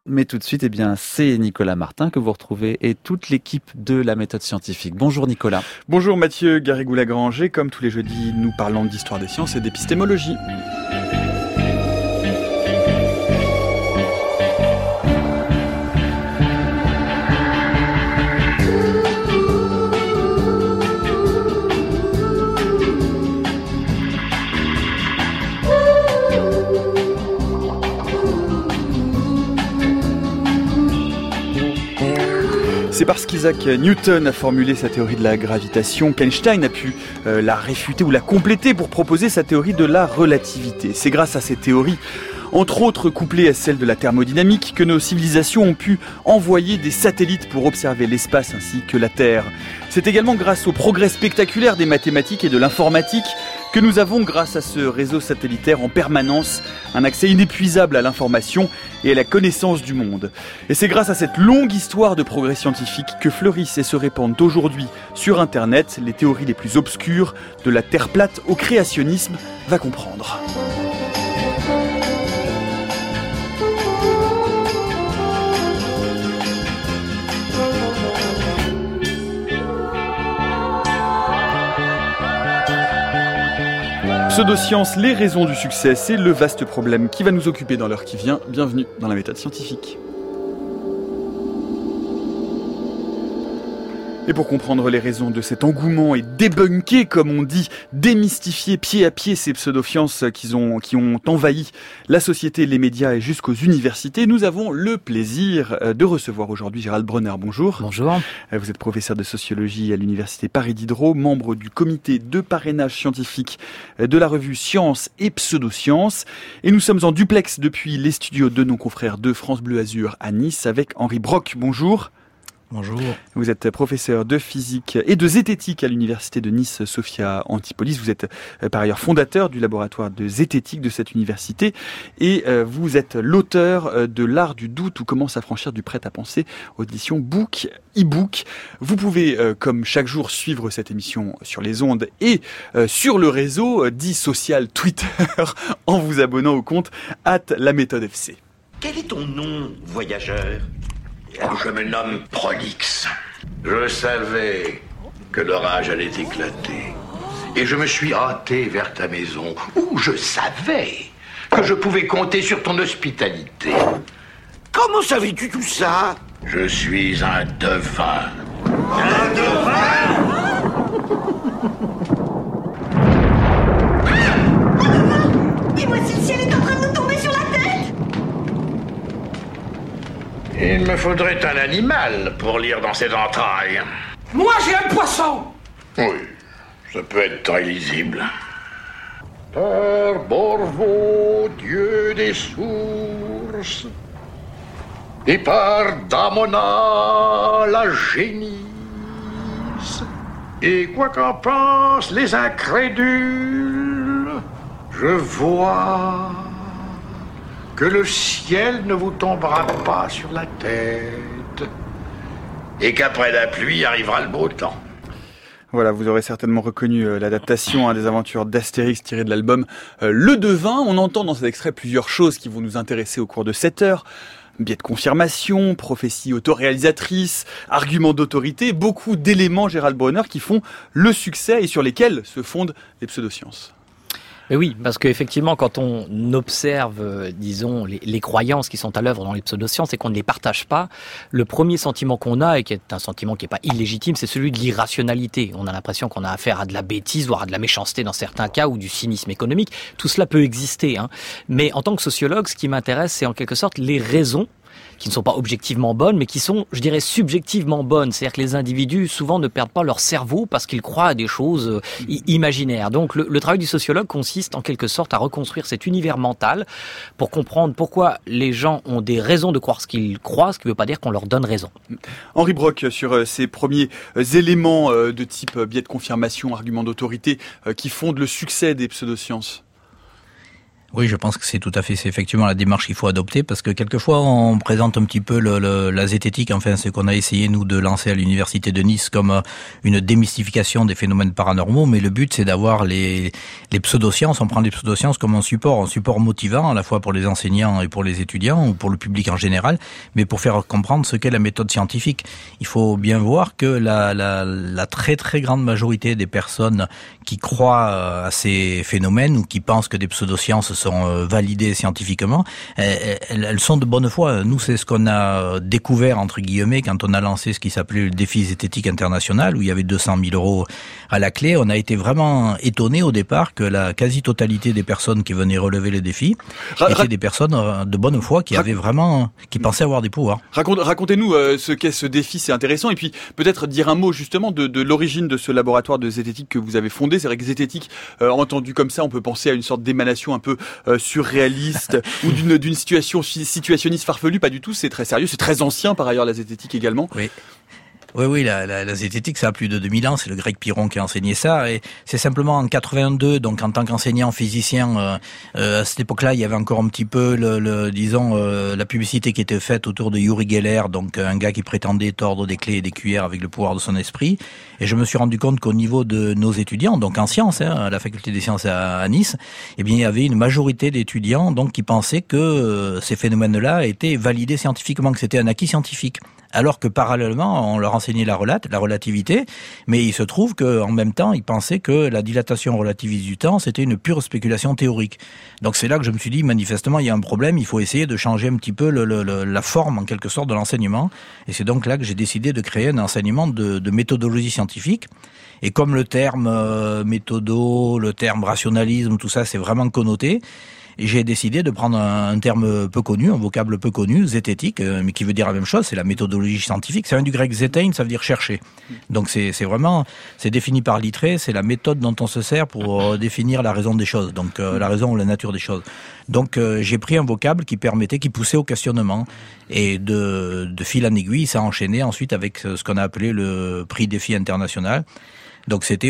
Mais tout de suite, c'est Nicolas Martin que vous retrouvez et toute l'équipe de la méthode scientifique. Bonjour Nicolas. Bonjour Mathieu Garrigou-Lagrange, et comme tous les jeudis, nous parlons d'histoire des sciences et d'épistémologie. C'est parce qu'Isaac Newton a formulé sa théorie de la gravitation qu'Einstein a pu la réfuter ou la compléter pour proposer sa théorie de la relativité. C'est grâce à ces théories, entre autres couplées à celle de la thermodynamique, que nos civilisations ont pu envoyer des satellites pour observer l'espace ainsi que la Terre. C'est également grâce au progrès spectaculaire des mathématiques et de l'informatique que nous avons, grâce à ce réseau satellitaire en permanence, un accès inépuisable à l'information et à la connaissance du monde. Et c'est grâce à cette longue histoire de progrès scientifique que fleurissent et se répandent aujourd'hui sur Internet les théories les plus obscures, de la Terre plate au créationnisme, va comprendre. Pseudosciences, les raisons du succès, c'est le vaste problème qui va nous occuper dans l'heure qui vient. Bienvenue dans la méthode scientifique. Et pour comprendre les raisons de cet engouement et débunker, comme on dit, démystifier pied à pied ces pseudosciences qui ont envahi la société, les médias et jusqu'aux universités, nous avons le plaisir de recevoir aujourd'hui Gérald Bronner. Bonjour. Bonjour. Vous êtes professeur de sociologie à l'université Paris Diderot, membre du comité de parrainage scientifique de la revue Sciences et Pseudosciences. Et nous sommes en duplex depuis les studios de nos confrères de France Bleu Azur à Nice avec Henri Brock. Bonjour. Bonjour. Vous êtes professeur de physique et de zététique à l'université de Nice Sophia Antipolis. Vous êtes par ailleurs fondateur du laboratoire de zététique de cette université et vous êtes l'auteur de L'art du doute ou comment s'affranchir du prêt-à-penser aux éditions Book e-book. Vous pouvez comme chaque jour suivre cette émission sur les ondes et sur le réseau dit social Twitter en vous abonnant au compte @laméthode_fc. Quel est ton nom, voyageur ? Je me nomme Prolix. Je savais que l'orage allait éclater. Et je me suis hâté vers ta maison, où je savais que je pouvais compter sur ton hospitalité. Comment savais-tu tout ça ? Je suis un devin. Un devin ? Dis-moi si le ciel est en train de nous tomber sur la tête. Il me faudrait un animal pour lire dans ses entrailles. Moi, j'ai un poisson. Oui, ça peut être très lisible. Père Borvo, Dieu des sources, et par Damona, la génisse, et quoi qu'en pensent les incrédules, je vois que le ciel ne vous tombera pas sur la tête et qu'après la pluie arrivera le beau temps. Voilà, vous aurez certainement reconnu l'adaptation des aventures d'Astérix tirées de l'album Le Devin. On entend dans cet extrait plusieurs choses qui vont nous intéresser au cours de cette heure. Biais de confirmation, prophétie autoréalisatrice, arguments d'autorité, beaucoup d'éléments, Gérald Bronner, qui font le succès et sur lesquels se fondent les pseudosciences. Mais oui, parce qu'effectivement, quand on observe, disons, les croyances qui sont à l'œuvre dans les pseudosciences et qu'on ne les partage pas, le premier sentiment qu'on a, et qui est un sentiment qui n'est pas illégitime, c'est celui de l'irrationalité. On a l'impression qu'on a affaire à de la bêtise, voire à de la méchanceté dans certains cas, ou du cynisme économique. Tout cela peut exister, hein. Mais en tant que sociologue, ce qui m'intéresse, c'est en quelque sorte les raisons qui ne sont pas objectivement bonnes, mais qui sont, je dirais, subjectivement bonnes. C'est-à-dire que les individus, souvent, ne perdent pas leur cerveau parce qu'ils croient à des choses imaginaires. Donc, le travail du sociologue consiste, en quelque sorte, à reconstruire cet univers mental pour comprendre pourquoi les gens ont des raisons de croire ce qu'ils croient, ce qui ne veut pas dire qu'on leur donne raison. Henri Brock, sur ces premiers éléments de type biais de confirmation, argument d'autorité, qui fondent le succès des pseudosciences. Oui, je pense que c'est effectivement la démarche qu'il faut adopter, parce que quelquefois on présente un petit peu la zététique, enfin ce qu'on a essayé nous de lancer à l'université de Nice comme une démystification des phénomènes paranormaux, mais le but c'est d'avoir les pseudosciences, on prend les pseudosciences comme un support motivant à la fois pour les enseignants et pour les étudiants ou pour le public en général, mais pour faire comprendre ce qu'est la méthode scientifique. Il faut bien voir que la très très grande majorité des personnes qui croient à ces phénomènes ou qui pensent que des pseudosciences sont validées scientifiquement, elles sont de bonne foi. Nous, c'est ce qu'on a découvert, entre guillemets, quand on a lancé ce qui s'appelait le défi zététique international, où il y avait 200 000 € à la clé. On a été vraiment étonnés au départ que la quasi-totalité des personnes qui venaient relever les défis étaient des personnes de bonne foi qui pensaient avoir des pouvoirs. Racontez-nous ce qu'est ce défi, c'est intéressant. Et puis, peut-être dire un mot justement de l'origine de ce laboratoire de zététique que vous avez fondé. C'est vrai que zététique, entendu comme ça, on peut penser à une sorte d'émanation un peu surréaliste ou d'une situation situationniste farfelue. Pas du tout, c'est très sérieux, c'est très ancien par ailleurs la zététique également. Oui, la zététique, ça a plus de 2000 ans, c'est le grec Pyrrhon qui a enseigné ça, et c'est simplement en 82, donc en tant qu'enseignant physicien, à cette époque-là, il y avait encore un petit peu, la publicité qui était faite autour de Uri Geller, donc un gars qui prétendait tordre des clés et des cuillères avec le pouvoir de son esprit, et je me suis rendu compte qu'au niveau de nos étudiants, donc en sciences, à la faculté des sciences à Nice, eh bien, il y avait une majorité d'étudiants, donc, qui pensaient que ces phénomènes-là étaient validés scientifiquement, que c'était un acquis scientifique. Alors que parallèlement, on leur enseignait la relativité, mais il se trouve qu'en même temps, ils pensaient que la dilatation relativiste du temps, c'était une pure spéculation théorique. Donc c'est là que je me suis dit, manifestement, il y a un problème, il faut essayer de changer un petit peu la forme, en quelque sorte, de l'enseignement. Et c'est donc là que j'ai décidé de créer un enseignement de méthodologie scientifique. Et comme le terme méthodo, le terme rationalisme, tout ça, c'est vraiment connoté, et j'ai décidé de prendre un terme peu connu, un vocable peu connu, zététique, mais qui veut dire la même chose, c'est la méthodologie scientifique. Ça vient du grec zétein, ça veut dire chercher. Donc c'est défini par Littré, c'est la méthode dont on se sert pour définir la raison des choses, donc la raison ou la nature des choses. Donc j'ai pris un vocable qui poussait au questionnement, et de fil en aiguille, ça a enchaîné ensuite avec ce qu'on a appelé le prix défi international. Donc c'était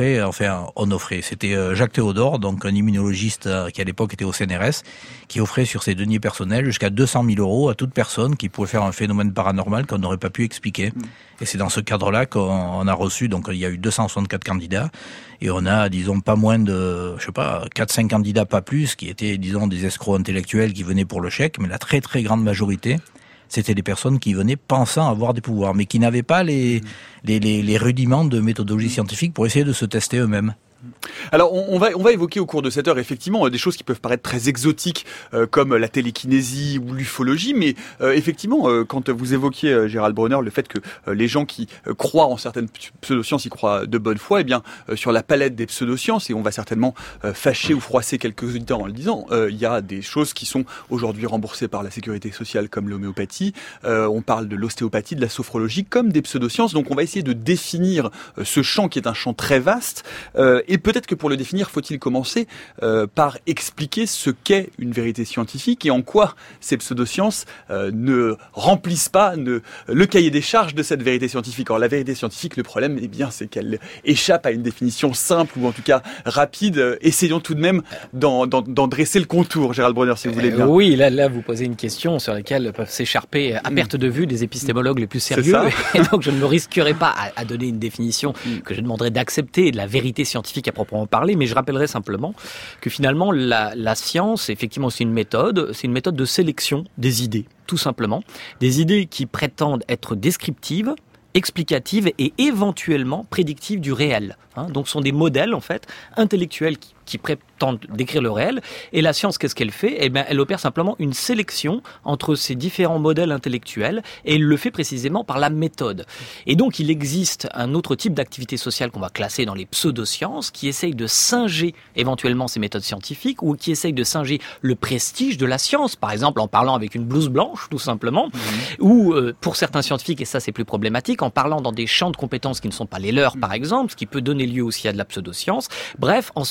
c'était Jacques Théodore, donc un immunologiste qui à l'époque était au CNRS, qui offrait sur ses deniers personnels jusqu'à 200 000 € à toute personne qui pouvait faire un phénomène paranormal qu'on n'aurait pas pu expliquer. Et c'est dans ce cadre-là qu'on a reçu, donc il y a eu 264 candidats, et on a, disons, pas moins de, 4-5 candidats, pas plus, qui étaient, disons, des escrocs intellectuels qui venaient pour le chèque, mais la très très grande majorité, c'était des personnes qui venaient pensant avoir des pouvoirs, mais qui n'avaient pas les rudiments de méthodologie scientifique pour essayer de se tester eux-mêmes. Alors on va évoquer au cours de cette heure effectivement des choses qui peuvent paraître très exotiques comme la télékinésie ou l'ufologie, mais effectivement quand vous évoquiez Gérald Bronner le fait que les gens qui croient en certaines pseudosciences y croient de bonne foi, eh bien sur la palette des pseudosciences, et on va certainement fâcher ou froisser quelques auditeurs en le disant, il y a des choses qui sont aujourd'hui remboursées par la sécurité sociale comme l'homéopathie, on parle de l'ostéopathie, de la sophrologie comme des pseudosciences, donc on va essayer de définir ce champ qui est un champ très vaste. Et peut-être que pour le définir, faut-il commencer par expliquer ce qu'est une vérité scientifique et en quoi ces pseudosciences ne remplissent pas le cahier des charges de cette vérité scientifique. Alors la vérité scientifique, le problème, eh bien, c'est qu'elle échappe à une définition simple ou en tout cas rapide. Essayons tout de même d'en dresser le contour, Gérald Bronner, si vous voulez bien. Oui, là vous posez une question sur laquelle peuvent s'écharper à perte de vue des épistémologues les plus sérieux. Et donc je ne me risquerai pas à donner une définition que je demanderais d'accepter de la vérité scientifique à proprement parler, mais je rappellerai simplement que finalement la science, effectivement, c'est une méthode de sélection des idées, tout simplement. Des idées qui prétendent être descriptives, explicatives et éventuellement prédictives du réel. Donc ce sont des modèles, en fait, intellectuels qui prétendent décrire le réel. Et la science, qu'est-ce qu'elle fait ? Eh bien, elle opère simplement une sélection entre ces différents modèles intellectuels, et elle le fait précisément par la méthode. Et donc, il existe un autre type d'activité sociale qu'on va classer dans les pseudosciences, qui essaye de singer éventuellement ces méthodes scientifiques, ou qui essaye de singer le prestige de la science, par exemple en parlant avec une blouse blanche, tout simplement, ou pour certains scientifiques, et ça c'est plus problématique, en parlant dans des champs de compétences qui ne sont pas les leurs, par exemple, ce qui peut donner lieu aussi à de la pseudoscience. Bref, en se livrant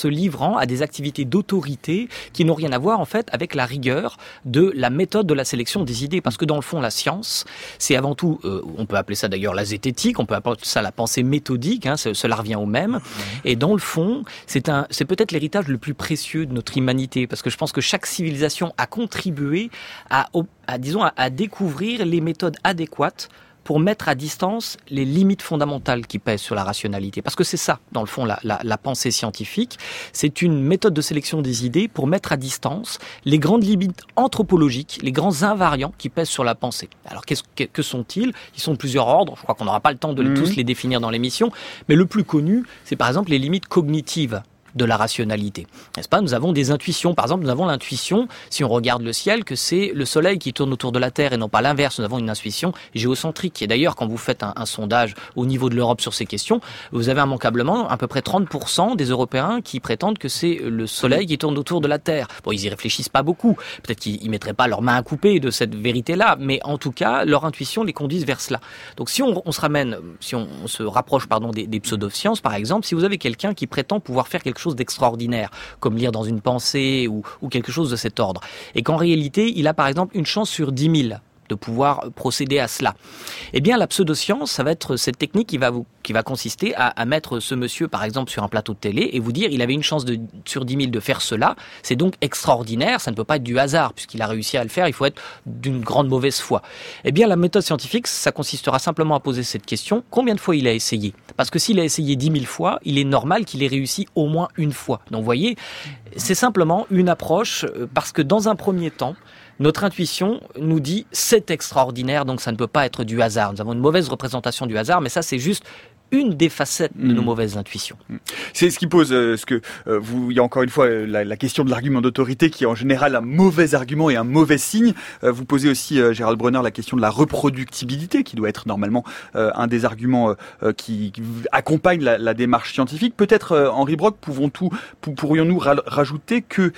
gens à des activités d'autorité qui n'ont rien à voir en fait avec la rigueur de la méthode de la sélection des idées. Parce que dans le fond, la science, c'est avant tout, on peut appeler ça d'ailleurs la zététique, on peut appeler ça la pensée méthodique, cela revient au même. Et dans le fond, c'est peut-être l'héritage le plus précieux de notre humanité, parce que je pense que chaque civilisation a contribué à découvrir les méthodes adéquates pour mettre à distance les limites fondamentales qui pèsent sur la rationalité. Parce que c'est ça, dans le fond, la pensée scientifique. C'est une méthode de sélection des idées pour mettre à distance les grandes limites anthropologiques, les grands invariants qui pèsent sur la pensée. Alors, que sont-ils ? Ils sont de plusieurs ordres. Je crois qu'on n'aura pas le temps de tous les définir dans l'émission. Mais le plus connu, c'est par exemple les limites cognitives de la rationalité. N'est-ce pas ? Nous avons des intuitions. Par exemple, nous avons l'intuition, si on regarde le ciel, que c'est le Soleil qui tourne autour de la Terre et non pas l'inverse. Nous avons une intuition géocentrique. Et d'ailleurs, quand vous faites un sondage au niveau de l'Europe sur ces questions, vous avez immanquablement à peu près 30% des Européens qui prétendent que c'est le Soleil qui tourne autour de la Terre. Bon, ils y réfléchissent pas beaucoup. Peut-être qu'ils mettraient pas leurs mains à couper de cette vérité-là, mais en tout cas, leur intuition les conduit vers cela. Donc, si on se rapproche des pseudosciences, par exemple, si vous avez quelqu'un qui prétend pouvoir faire quelque chose d'extraordinaire, comme lire dans une pensée ou quelque chose de cet ordre, et qu'en réalité, il a par exemple une chance sur 10 000 de pouvoir procéder à cela. Eh bien, la pseudoscience, ça va être cette technique qui va consister à mettre ce monsieur, par exemple, sur un plateau de télé et vous dire, il avait une chance sur 10 000 de faire cela, c'est donc extraordinaire, ça ne peut pas être du hasard, puisqu'il a réussi à le faire, il faut être d'une grande mauvaise foi. Eh bien, la méthode scientifique, ça consistera simplement à poser cette question, combien de fois il a essayé ? Parce que s'il a essayé 10 000 fois, il est normal qu'il ait réussi au moins une fois. Donc, vous voyez, c'est simplement une approche, parce que dans un premier temps, notre intuition nous dit c'est extraordinaire, donc ça ne peut pas être du hasard. Nous avons une mauvaise représentation du hasard, mais ça c'est juste une des facettes de nos mauvaises intuitions. C'est ce qui pose il y a encore une fois la question de l'argument d'autorité qui est en général un mauvais argument et un mauvais signe. Vous posez aussi, Gérald Bronner, la question de la reproductibilité qui doit être normalement un des arguments qui accompagne la démarche scientifique. Peut-être, Henri Brock, pourrions-nous rajouter que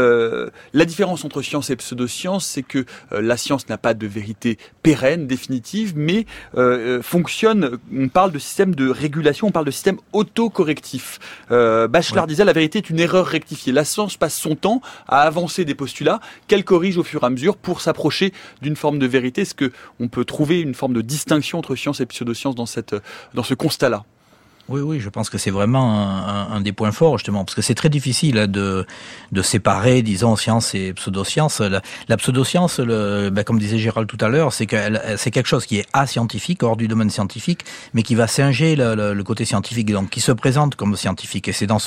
la différence entre science et pseudoscience, c'est que la science n'a pas de vérité pérenne, définitive, mais fonctionne, on parle de système de régulation, on parle de système autocorrectif. Bachelard disait la vérité est une erreur rectifiée. La science passe son temps à avancer des postulats qu'elle corrige au fur et à mesure pour s'approcher d'une forme de vérité. Est-ce qu'on peut trouver une forme de distinction entre science et pseudoscience dans ce constat-là ? Oui, je pense que c'est vraiment un des points forts, justement, parce que c'est très difficile de séparer, disons, science et pseudoscience. La pseudoscience, comme disait Gérald tout à l'heure, c'est quelque chose qui est ascientifique, hors du domaine scientifique, mais qui va singer le côté scientifique, donc qui se présente comme scientifique. Et c'est dans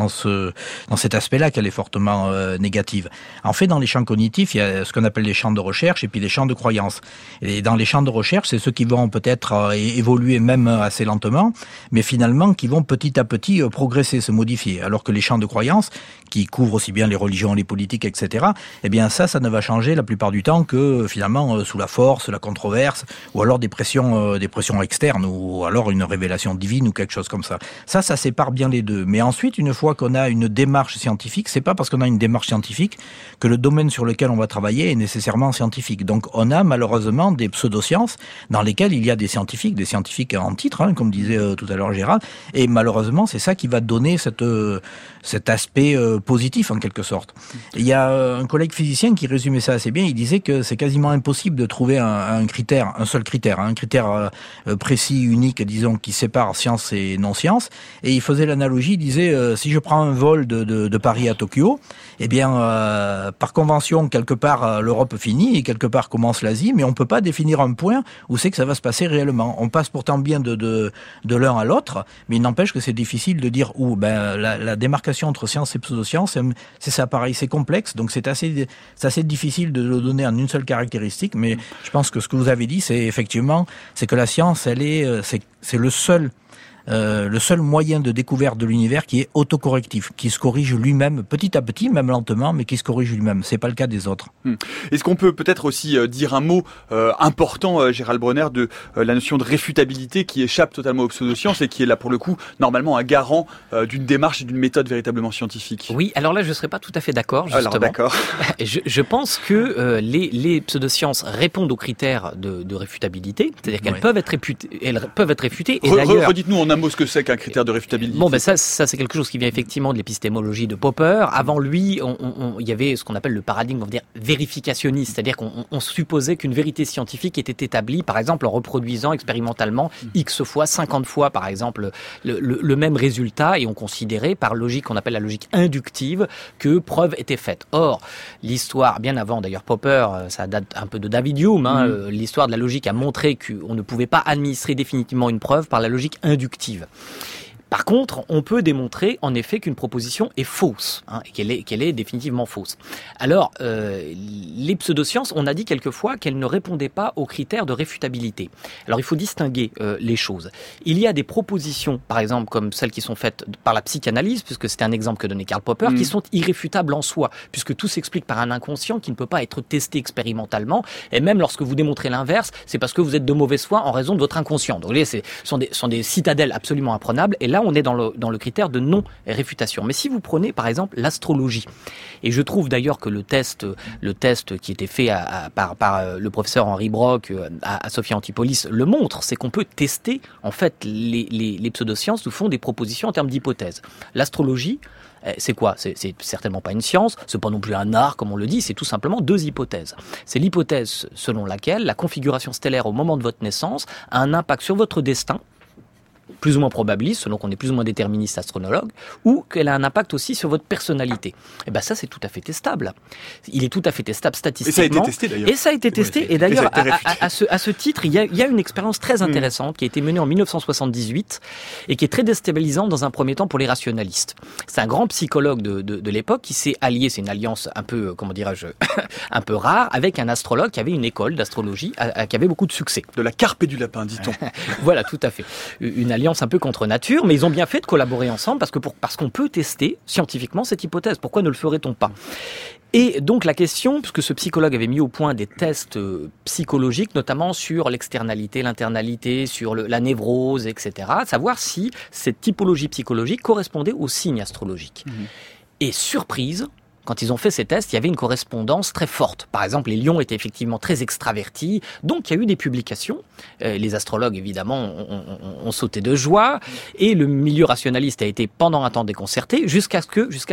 cet aspect-là qu'elle est fortement négative. En fait, dans les champs cognitifs, il y a ce qu'on appelle les champs de recherche et puis les champs de croyance. Et dans les champs de recherche, c'est ceux qui vont peut-être évoluer même assez lentement, mais finalement qui vont petit à petit progresser, se modifier. Alors que les champs de croyance, qui couvrent aussi bien les religions, les politiques, etc., eh bien ça ne va changer la plupart du temps que finalement sous la force, la controverse, ou alors des pressions externes, ou alors une révélation divine ou quelque chose comme ça. Ça sépare bien les deux. Mais ensuite, une fois qu'on a une démarche scientifique, c'est pas parce qu'on a une démarche scientifique que le domaine sur lequel on va travailler est nécessairement scientifique. Donc on a malheureusement des pseudosciences dans lesquelles il y a des scientifiques en titre, comme disait tout à l'heure Gérald, et malheureusement c'est ça qui va donner cet aspect positif en quelque sorte. Et il y a un collègue physicien qui résumait ça assez bien, il disait que c'est quasiment impossible de trouver un seul critère précis, unique, disons, qui sépare science et non-science, et il faisait l'analogie, il disait si je prends un vol de Paris à Tokyo, eh bien par convention quelque part l'Europe finit et quelque part commence l'Asie, mais on peut pas définir un point où c'est que ça va se passer réellement. On passe pourtant bien de l'un à l'autre, mais il n'empêche que c'est difficile de dire où. La démarcation entre science et pseudoscience, c'est ça pareil, c'est complexe, donc c'est assez difficile de le donner en une seule caractéristique, mais je pense que ce que vous avez dit, c'est que la science, c'est le seul moyen de découverte de l'univers qui est autocorrectif, qui se corrige lui-même petit à petit, même lentement, mais qui se corrige lui-même. C'est pas le cas des autres. Est-ce qu'on peut peut-être aussi dire un mot important, Gérald Bronner, de la notion de réfutabilité qui échappe totalement aux pseudosciences et qui est là pour le coup normalement un garant d'une démarche et d'une méthode véritablement scientifique? Oui, alors là je ne serais pas tout à fait d'accord, justement. Alors d'accord. Je pense que les pseudosciences répondent aux critères de réfutabilité, c'est-à-dire qu'elles peuvent être réfutées. Et d'ailleurs, redites-nous en un mot ce que c'est qu'un critère de réfutabilité. Bon, ça c'est quelque chose qui vient effectivement de l'épistémologie de Popper. Avant lui, il y avait ce qu'on appelle le paradigme, on va dire, vérificationniste, c'est-à-dire qu'on supposait qu'une vérité scientifique était établie, par exemple, en reproduisant expérimentalement X fois, 50 fois, par exemple, le même résultat, et on considérait, par logique qu'on appelle la logique inductive, que preuve était faite. Or, l'histoire, bien avant d'ailleurs Popper, ça date un peu de David Hume, l'histoire de la logique a montré qu'on ne pouvait pas administrer définitivement une preuve par la logique inductive. Par contre, on peut démontrer en effet qu'une proposition est fausse, et qu'elle est définitivement fausse. Alors, les pseudosciences, on a dit quelquefois qu'elles ne répondaient pas aux critères de réfutabilité. Alors, il faut distinguer les choses. Il y a des propositions, par exemple, comme celles qui sont faites par la psychanalyse, puisque c'était un exemple que donnait Karl Popper, qui sont irréfutables en soi, puisque tout s'explique par un inconscient qui ne peut pas être testé expérimentalement, et même lorsque vous démontrez l'inverse, c'est parce que vous êtes de mauvaise foi en raison de votre inconscient. Donc, vous voyez, ce sont des citadelles absolument imprenables, et là, on est dans le critère de non-réfutation. Mais si vous prenez, par exemple, l'astrologie, et je trouve d'ailleurs que le test qui était fait par le professeur Henri Brock à Sophia Antipolis le montre, c'est qu'on peut tester, en fait, les pseudosciences nous font des propositions en termes d'hypothèses. L'astrologie, c'est quoi ? C'est certainement pas une science, c'est pas non plus un art comme on le dit, c'est tout simplement deux hypothèses. C'est l'hypothèse selon laquelle la configuration stellaire au moment de votre naissance a un impact sur votre destin, plus ou moins probabiliste, selon qu'on est plus ou moins déterministe astronologue, ou qu'elle a un impact aussi sur votre personnalité. Et ça, c'est tout à fait testable. Il est tout à fait testable statistiquement. Et ça a été testé, d'ailleurs. Et ça a été testé. Et d'ailleurs, à ce titre, il y a une expérience très intéressante qui a été menée en 1978 et qui est très déstabilisante dans un premier temps pour les rationalistes. C'est un grand psychologue de l'époque qui s'est allié, c'est une alliance un peu, comment dirais-je, un peu rare, avec un astrologue qui avait une école d'astrologie, qui avait beaucoup de succès. De la carpe et du lapin, dit-on. Voilà, tout à fait. Une alliance un peu contre nature, mais ils ont bien fait de collaborer ensemble parce qu'on peut tester scientifiquement cette hypothèse. Pourquoi ne le ferait-on pas ? Et donc la question, puisque ce psychologue avait mis au point des tests psychologiques, notamment sur l'externalité, l'internalité, sur la névrose, etc., savoir si cette typologie psychologique correspondait aux signes astrologiques. Et surprise, quand ils ont fait ces tests, il y avait une correspondance très forte. Par exemple, les lions étaient effectivement très extravertis, donc il y a eu des publications. Les astrologues, évidemment, ont sauté de joie, et le milieu rationaliste a été pendant un temps déconcerté, jusqu'à ce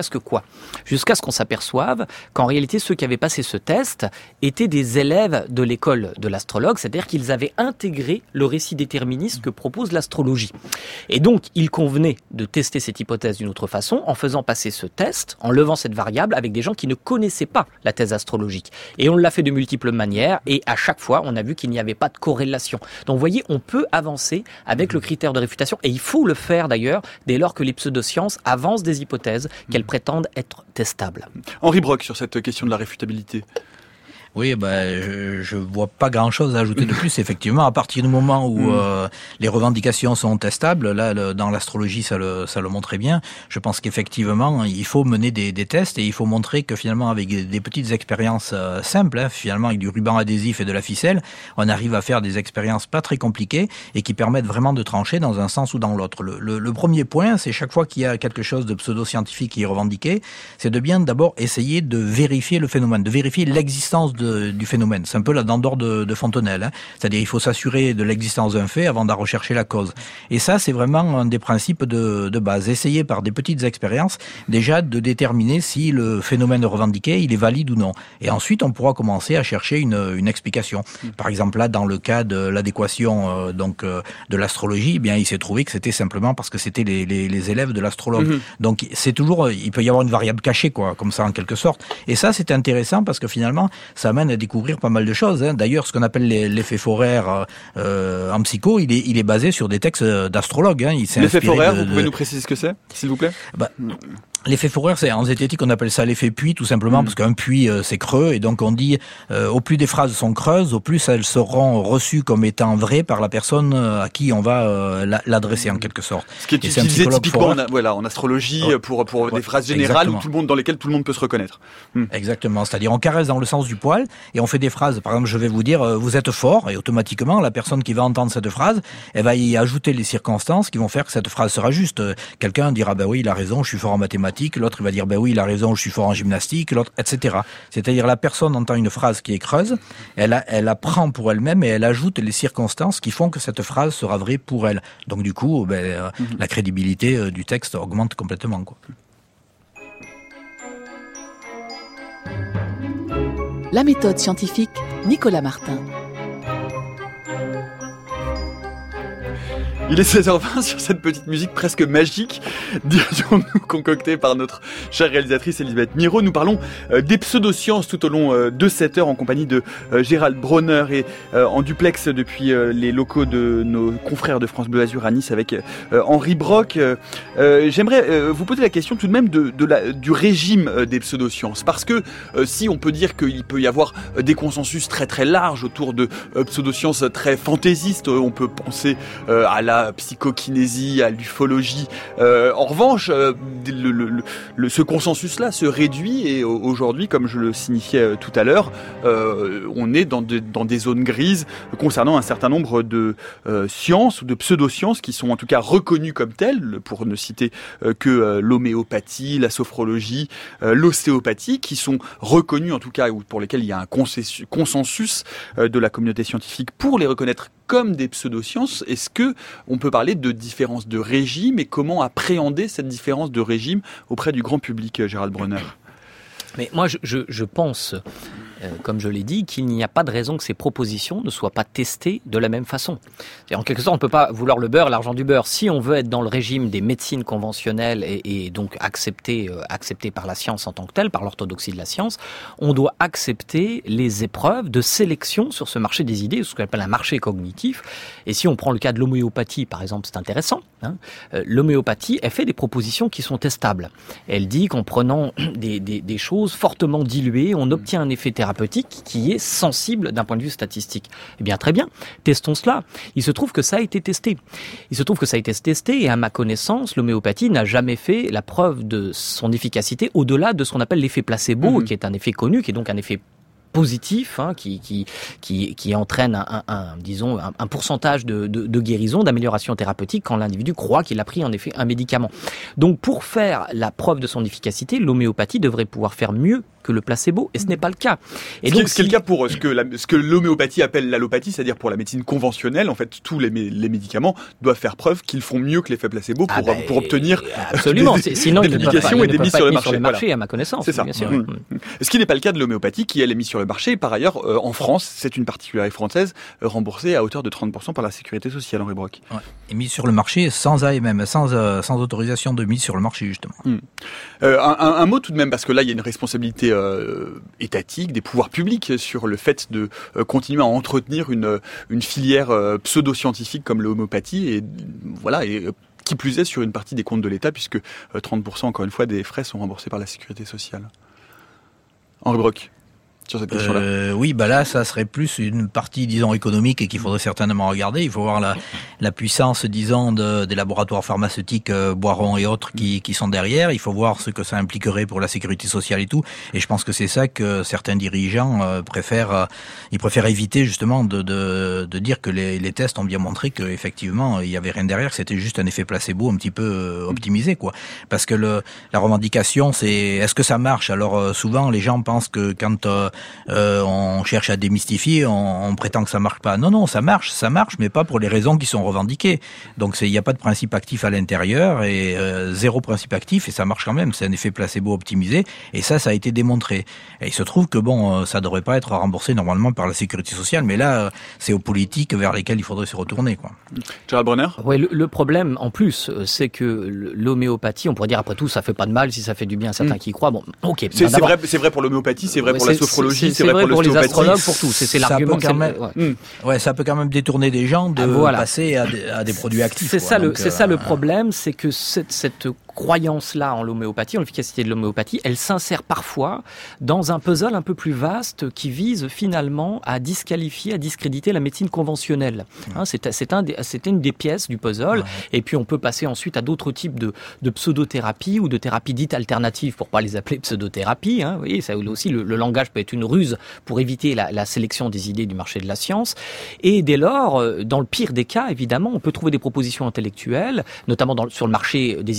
qu'on s'aperçoive qu'en réalité, ceux qui avaient passé ce test étaient des élèves de l'école de l'astrologue, c'est-à-dire qu'ils avaient intégré le récit déterministe que propose l'astrologie. Et donc, il convenait de tester cette hypothèse d'une autre façon, en faisant passer ce test, en levant cette variable, avec des gens qui ne connaissaient pas la thèse astrologique. Et on l'a fait de multiples manières, et à chaque fois, on a vu qu'il n'y avait pas de corrélation. Donc vous voyez, on peut avancer avec le critère de réfutation, et il faut le faire d'ailleurs, dès lors que les pseudosciences avancent des hypothèses qu'elles prétendent être testables. Henri Brock, sur cette question de la réfutabilité. Oui, je vois pas grand-chose à ajouter de plus. Effectivement, à partir du moment où les revendications sont testables, là, dans l'astrologie, ça le montrait bien. Je pense qu'effectivement, il faut mener des tests et il faut montrer que finalement, avec des petites expériences simples, finalement, avec du ruban adhésif et de la ficelle, on arrive à faire des expériences pas très compliquées et qui permettent vraiment de trancher dans un sens ou dans l'autre. Le premier point, c'est chaque fois qu'il y a quelque chose de pseudo-scientifique qui est revendiqué, c'est de bien d'abord essayer de vérifier le phénomène, de vérifier l'existence du phénomène. C'est un peu la dent d'or de Fontenelle. C'est-à-dire il faut s'assurer de l'existence d'un fait avant d'en rechercher la cause. Et ça, c'est vraiment un des principes de base. Essayer par des petites expériences déjà de déterminer si le phénomène revendiqué, il est valide ou non. Et ensuite, on pourra commencer à chercher une explication. Par exemple, là, dans le cas de l'adéquation de l'astrologie, eh bien, il s'est trouvé que c'était simplement parce que c'était les élèves de l'astrologue. Donc, c'est toujours, il peut y avoir une variable cachée, quoi, comme ça, en quelque sorte. Et ça, c'est intéressant parce que finalement, ça amène à découvrir pas mal de choses. D'ailleurs, ce qu'on appelle l'effet Forer en psycho, il est basé sur des textes d'astrologues. L'effet Forer, vous pouvez nous préciser ce que c'est, s'il vous plaît ? L'effet Forer, c'est en zététique, on appelle ça l'effet puits, tout simplement, parce qu'un puits, c'est creux, et donc on dit, au plus des phrases sont creuses, au plus elles seront reçues comme étant vraies par la personne à qui on va l'adresser, en quelque sorte. Ce qui est utilisé typiquement en astrologie pour des phrases générales dans lesquelles tout le monde peut se reconnaître. Exactement, c'est-à-dire on caresse dans le sens du poil, et on fait des phrases, par exemple, je vais vous dire, vous êtes fort, et automatiquement, la personne qui va entendre cette phrase, elle va y ajouter les circonstances qui vont faire que cette phrase sera juste. Quelqu'un dira, oui, il a raison, je suis fort en mathématiques, mathématiques, l'autre il va dire ben oui, il a raison, je suis fort en gymnastique, l'autre, etc. C'est-à-dire la personne entend une phrase qui est creuse, elle apprend pour elle-même et elle ajoute les circonstances qui font que cette phrase sera vraie pour elle. Donc du coup, la crédibilité du texte augmente complètement, quoi. La méthode scientifique, Nicolas Martin. Il est 16h20 sur cette petite musique presque magique, dirions-nous, concoctée par notre chère réalisatrice Elisabeth Miro. Nous parlons des pseudosciences tout au long de cette heure en compagnie de Gérald Bronner et en duplex depuis les locaux de nos confrères de France Bleu Azur à Nice avec Henri Brock. J'aimerais vous poser la question tout de même du régime des pseudosciences, parce que si on peut dire qu'il peut y avoir des consensus très très larges autour de pseudosciences très fantaisistes, on peut penser à la psychokinésie, à l'ufologie. En revanche, ce consensus-là se réduit et aujourd'hui, comme je le signifiais tout à l'heure, on est dans des zones grises concernant un certain nombre de sciences ou de pseudosciences qui sont en tout cas reconnues comme telles, pour ne citer que l'homéopathie, la sophrologie, l'ostéopathie, qui sont reconnues en tout cas, ou pour lesquelles il y a un consensus de la communauté scientifique pour les reconnaître comme des pseudosciences. Est-ce que on peut parler de différence de régime et comment appréhender cette différence de régime auprès du grand public, Gérald Bronner? Mais moi, je pense, comme je l'ai dit, qu'il n'y a pas de raison que ces propositions ne soient pas testées de la même façon. En quelque sorte, on ne peut pas vouloir le beurre, l'argent du beurre. Si on veut être dans le régime des médecines conventionnelles et donc accepté par la science en tant que telle, par l'orthodoxie de la science, on doit accepter les épreuves de sélection sur ce marché des idées, ce qu'on appelle un marché cognitif. Et si on prend le cas de l'homéopathie, par exemple, c'est intéressant. L'homéopathie, elle fait des propositions qui sont testables. Elle dit qu'en prenant des choses fortement diluées, on obtient un effet thérapeutique qui est sensible d'un point de vue statistique. Eh bien, très bien, testons cela. Il se trouve que ça a été testé. Et à ma connaissance, l'homéopathie n'a jamais fait la preuve de son efficacité au-delà de ce qu'on appelle l'effet placebo, qui est un effet connu, qui est donc un effet positif, qui entraîne un pourcentage de guérison, d'amélioration thérapeutique quand l'individu croit qu'il a pris en effet un médicament. Donc pour faire la preuve de son efficacité, l'homéopathie devrait pouvoir faire mieux que le placebo, et ce n'est pas le cas. Et donc, ce qui est le cas pour ce que l'homéopathie appelle l'allopathie, c'est-à-dire pour la médecine conventionnelle, en fait, tous les médicaments doivent faire preuve qu'ils font mieux que l'effet placebo pour obtenir absolument. Sinon, des publications et des mises sur le marché. Voilà. À ma connaissance. C'est ça. Bien sûr. Ce qui n'est pas le cas de l'homéopathie, qui elle est mise sur le marché. Et par ailleurs, en France, c'est une particularité française, remboursée à hauteur de 30% par la sécurité sociale, Henri Brock. Ouais. Et mise sur le marché sans AMM, sans autorisation de mise sur le marché, justement. Un mot tout de même, parce que là, il y a une responsabilité étatique, des pouvoirs publics sur le fait de continuer à entretenir une filière pseudo-scientifique comme l'homéopathie, et voilà, et qui plus est sur une partie des comptes de l'État, puisque 30% encore une fois des frais sont remboursés par la sécurité sociale. Henri Brock, sur cette question-là. Oui, là, ça serait plus une partie, disons, économique et qu'il faudrait certainement regarder. Il faut voir la puissance, disons, des laboratoires pharmaceutiques, Boiron et autres qui sont derrière. Il faut voir ce que ça impliquerait pour la sécurité sociale et tout. Et je pense que c'est ça que certains dirigeants préfèrent éviter, justement, de dire que les tests ont bien montré qu'effectivement, il y avait rien derrière, que c'était juste un effet placebo un petit peu optimisé, quoi. Parce que la revendication, c'est est-ce que ça marche? Alors, souvent, les gens pensent que quand on cherche à démystifier, on prétend que ça marche pas. Non, ça marche, mais pas pour les raisons qui sont revendiquées. Donc il n'y a pas de principe actif à l'intérieur et zéro principe actif, et ça marche quand même. C'est un effet placebo optimisé, et ça a été démontré. Et il se trouve que ça devrait pas être remboursé normalement par la sécurité sociale, mais là c'est aux politiques vers lesquelles il faudrait se retourner, quoi. Gérald Bronner. Oui, le problème en plus, c'est que l'homéopathie, on pourrait dire après tout, ça fait pas de mal si ça fait du bien à certains qui y croient. Bon, ok. C'est vrai pour l'homéopathie, c'est vrai pour la sophrologie. C'est vrai pour les astrologues, pour tout. C'est l'argument. Ça peut quand même détourner des gens de passer à des produits actifs. C'est ça le problème, c'est que cette croyance-là en l'homéopathie, en l'efficacité de l'homéopathie, elle s'insère parfois dans un puzzle un peu plus vaste qui vise finalement à disqualifier, à discréditer la médecine conventionnelle. C'est une des pièces du puzzle. Et puis on peut passer ensuite à d'autres types de pseudothérapie ou de thérapie dite alternative, pour pas les appeler pseudothérapie. Vous voyez, ça aussi le langage peut être une ruse pour éviter la sélection des idées du marché de la science. Et dès lors, dans le pire des cas, évidemment, on peut trouver des propositions intellectuelles, notamment sur le marché des idées religieuses,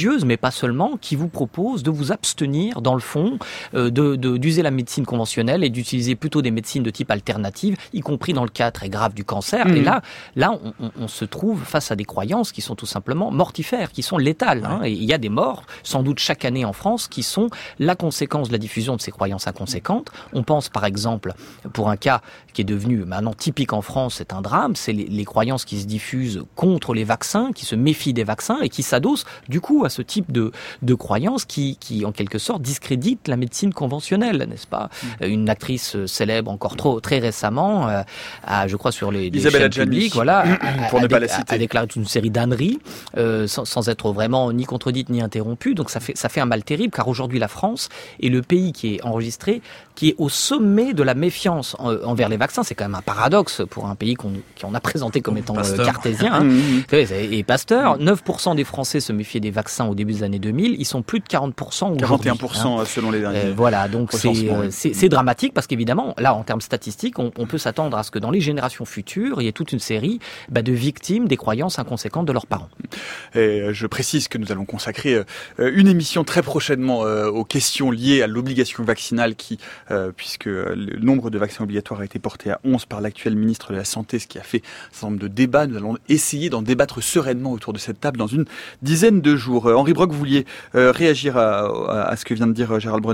religieuses, mais pas seulement, qui vous proposent de vous abstenir, dans le fond, d'user la médecine conventionnelle et d'utiliser plutôt des médecines de type alternative, y compris dans le cas très grave du cancer. Et là, on se trouve face à des croyances qui sont tout simplement mortifères, qui sont létales. Et il y a des morts, sans doute chaque année en France, qui sont la conséquence de la diffusion de ces croyances inconséquentes. On pense par exemple, pour un cas qui est devenu maintenant typique en France, c'est un drame, c'est les croyances qui se diffusent contre les vaccins, qui se méfient des vaccins et qui s'adossent du coup à ce type de croyances qui en quelque sorte discréditent la médecine conventionnelle, n'est-ce pas? Une actrice célèbre encore très récemment, je crois sur les chaînes publiques, voilà, pour ne pas la citer, a déclaré toute une série d'âneries sans être vraiment ni contredite ni interrompue. Donc ça fait un mal terrible, car aujourd'hui la France est le pays qui est enregistré, qui est au sommet de la méfiance envers les vaccins. C'est quand même un paradoxe pour un pays qu'on a présenté comme étant cartésien. Et Pasteur, 9% des Français se méfiaient des vaccins au début des années 2000. Ils sont plus de 40% aujourd'hui. 41% selon les derniers. Voilà, donc c'est dramatique parce qu'évidemment, là, en termes statistiques, on peut s'attendre à ce que dans les générations futures, il y ait toute une série de victimes des croyances inconséquentes de leurs parents. Et je précise que nous allons consacrer une émission très prochainement aux questions liées à l'obligation vaccinale puisque le nombre de vaccins obligatoires a été porté à 11 par l'actuel ministre de la Santé, ce qui a fait un certain nombre de débats. Nous allons essayer d'en débattre sereinement autour de cette table dans une dizaine de jours. Henri Brock, vous vouliez réagir à ce que vient de dire Gérald Bronner ?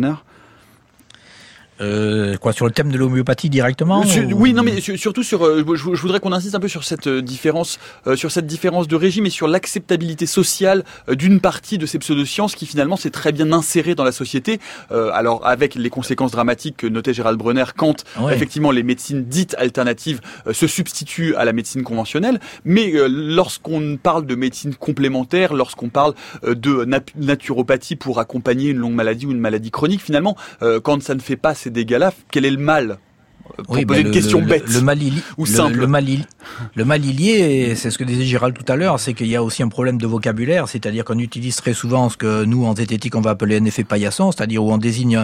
Sur le thème de l'homéopathie directement Oui, non, mais surtout sur. Je voudrais qu'on insiste un peu sur cette différence de régime et sur l'acceptabilité sociale d'une partie de ces pseudosciences qui finalement s'est très bien insérée dans la société. Alors avec les conséquences dramatiques que notait Gérald Bronner quand effectivement les médecines dites alternatives se substituent à la médecine conventionnelle. Mais lorsqu'on parle de médecine complémentaire, lorsqu'on parle de naturopathie pour accompagner une longue maladie ou une maladie chronique, finalement, quand ça ne fait pas ces dégâts-là, quel est le mal ? Pour poser une question bête ou simple. Le mal il y est, c'est ce que disait Gérald tout à l'heure, c'est qu'il y a aussi un problème de vocabulaire, c'est-à-dire qu'on utilise très souvent ce que nous, en zététique, on va appeler un effet paillasson, c'est-à-dire où on désigne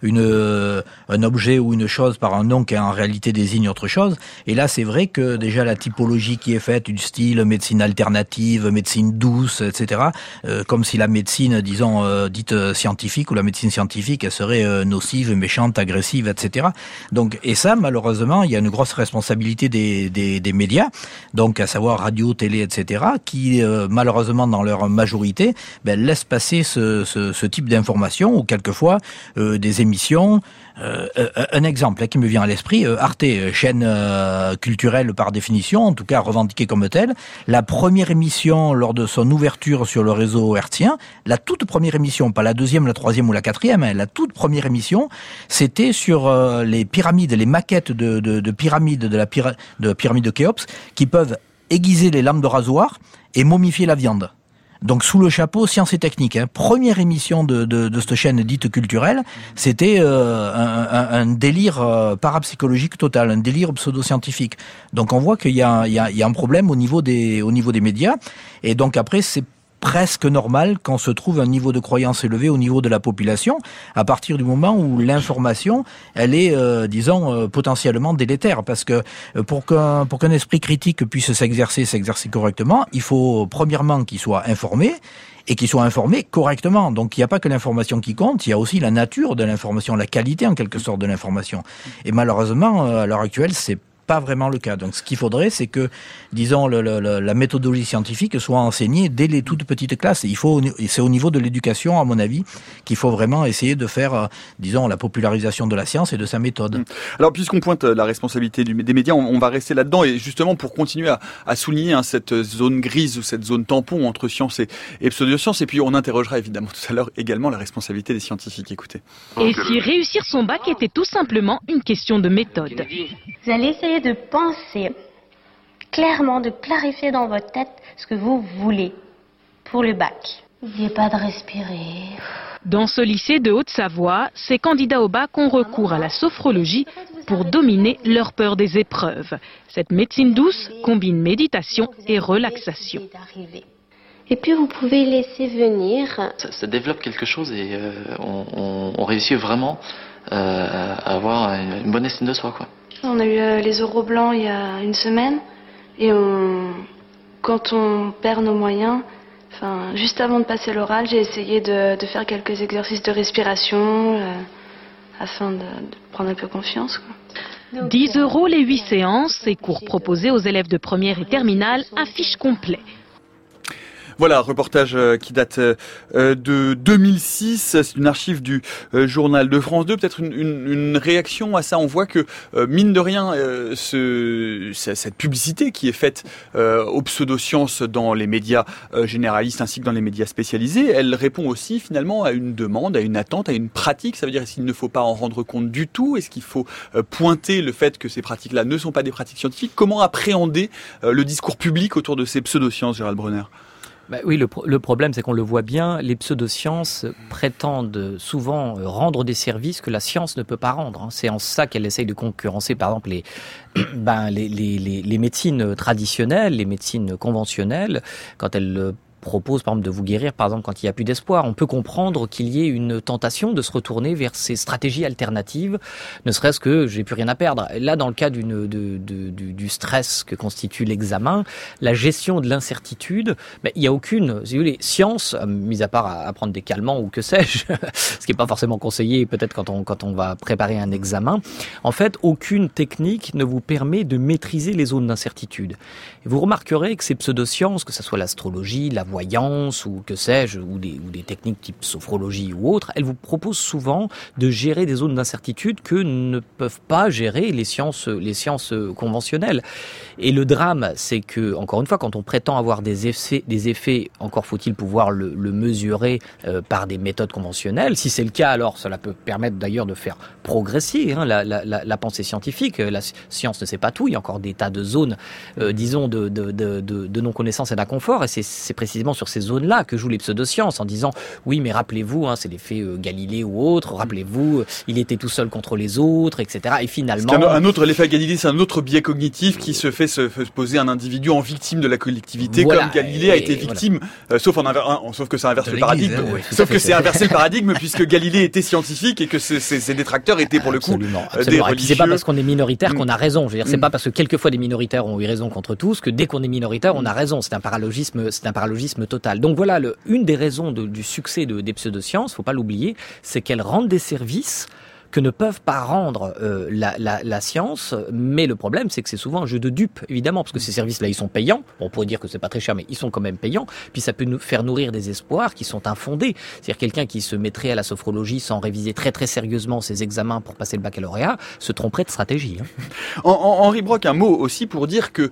un objet ou une chose par un nom qui en réalité désigne autre chose. Et là, c'est vrai que déjà la typologie qui est faite, du style médecine alternative, médecine douce, etc., comme si la médecine, disons, dite scientifique ou la médecine scientifique, elle serait nocive, méchante, agressive, etc. Donc, et ça, malheureusement, il y a une grosse responsabilité des médias, donc à savoir radio, télé, etc., qui malheureusement dans leur majorité laissent passer ce type d'informations ou quelquefois des émissions. Un exemple qui me vient à l'esprit, Arte, chaîne culturelle par définition, en tout cas revendiquée comme telle. La première émission lors de son ouverture sur le réseau hertzien, la toute première émission, pas la deuxième, la troisième ou la quatrième, la toute première émission, c'était sur les pyramides, les maquettes de pyramides de pyramide de Khéops qui peuvent aiguiser les lames de rasoir et momifier la viande. Donc sous le chapeau sciences et techniques. Première émission de cette chaîne dite culturelle, c'était un délire parapsychologique total, un délire pseudo-scientifique. Donc on voit qu'il y a un problème au niveau des médias. Et donc après c'est presque normal qu'on se trouve un niveau de croyance élevé au niveau de la population à partir du moment où l'information elle est potentiellement délétère, parce que pour qu'un esprit critique puisse s'exercer correctement, il faut premièrement qu'il soit informé et qu'il soit informé correctement. Donc il n'y a pas que l'information qui compte, il y a aussi la nature de l'information, la qualité en quelque sorte de l'information. Et malheureusement à l'heure actuelle c'est pas vraiment le cas. Donc ce qu'il faudrait, c'est que, disons, la méthodologie scientifique soit enseignée dès les toutes petites classes. C'est au niveau de l'éducation, à mon avis, qu'il faut vraiment essayer de faire, disons, la popularisation de la science et de sa méthode. Alors, puisqu'on pointe la responsabilité des médias, on va rester là-dedans et justement pour continuer à souligner cette zone grise ou cette zone tampon entre science et pseudoscience. Et puis on interrogera évidemment tout à l'heure également la responsabilité des scientifiques. Écoutez. Et si réussir son bac était tout simplement une question de méthode. Vous allez essayer de penser clairement, de clarifier dans votre tête ce que vous voulez pour le bac. N'oubliez pas de respirer. Dans ce lycée de Haute-Savoie, ces candidats au bac ont recours à la sophrologie pour dominer leur peur des épreuves. Cette médecine douce combine méditation et relaxation. Et puis vous pouvez laisser venir. Ça développe quelque chose et on réussit vraiment à avoir une bonne estime de soi, quoi. On a eu les euros blancs il y a une semaine et quand on perd nos moyens, Enfin, juste avant de passer l'oral, j'ai essayé de faire quelques exercices de respiration afin de prendre un peu confiance, quoi. 10 € les 8 séances, et cours proposés aux élèves de première et terminale, affiche complet. Voilà, reportage qui date de 2006. C'est une archive du journal de France 2. Peut-être une réaction à ça. On voit que, mine de rien, cette publicité qui est faite aux pseudosciences dans les médias généralistes ainsi que dans les médias spécialisés, elle répond aussi finalement à une demande, à une attente, à une pratique. Ça veut dire, est-ce qu'il ne faut pas en rendre compte du tout? Est-ce qu'il faut pointer le fait que ces pratiques-là ne sont pas des pratiques scientifiques? Comment appréhender le discours public autour de ces pseudosciences, Gérald Bronner? Oui, le problème, c'est qu'on le voit bien, les pseudosciences prétendent souvent rendre des services que la science ne peut pas rendre. C'est en ça qu'elle essaye de concurrencer, par exemple, les médecines traditionnelles, les médecines conventionnelles, quand elles propose par exemple de vous guérir, par exemple quand il n'y a plus d'espoir. On peut comprendre qu'il y ait une tentation de se retourner vers ces stratégies alternatives, ne serait-ce que j'ai plus rien à perdre. Là, dans le cas du stress que constitue l'examen, la gestion de l'incertitude, il n'y a aucune, si vous voulez, science, mis à part à prendre des calmants ou que sais-je, ce qui n'est pas forcément conseillé peut-être quand on va préparer un examen. En fait, aucune technique ne vous permet de maîtriser les zones d'incertitude. Et vous remarquerez que ces pseudosciences, que ce soit l'astrologie, la voyance ou que sais-je, ou des techniques type sophrologie ou autres, elles vous proposent souvent de gérer des zones d'incertitude que ne peuvent pas gérer les sciences conventionnelles. Et le drame, c'est que, encore une fois, quand on prétend avoir des effets, encore faut-il pouvoir le mesurer par des méthodes conventionnelles. Si c'est le cas, alors cela peut permettre d'ailleurs de faire progresser la pensée scientifique. La science ne sait pas tout, il y a encore des tas de zones, disons, de non-connaissance et d'inconfort, et c'est précisément sur ces zones-là que jouent les pseudosciences, en disant oui, mais rappelez-vous, c'est l'effet Galilée ou autre, rappelez-vous, il était tout seul contre les autres, etc. Et finalement... L'effet Galilée, c'est un autre biais cognitif qui se fait se poser un individu en victime de la collectivité, voilà, comme Galilée a été victime, sauf que ça inverse le paradigme, sauf que c'est inversé le paradigme, puisque Galilée était scientifique et que ses détracteurs étaient pour le coup des religieux. C'est pas parce qu'on est minoritaire qu'on a raison. Je veux dire, c'est pas parce que quelquefois des minoritaires ont eu raison contre tous que dès qu'on est minoritaire, on a raison. C'est un paralogisme total. Donc voilà, une des raisons du succès des pseudosciences, faut pas l'oublier, c'est qu'elles rendent des services que ne peuvent pas rendre la science, mais le problème, c'est que c'est souvent un jeu de dupes, évidemment, parce que ces services-là, ils sont payants. On pourrait dire que c'est pas très cher, mais ils sont quand même payants. Puis ça peut nous faire nourrir des espoirs qui sont infondés. C'est-à-dire quelqu'un qui se mettrait à la sophrologie sans réviser très très sérieusement ses examens pour passer le baccalauréat se tromperait de stratégie. Henri Brock, un mot aussi pour dire que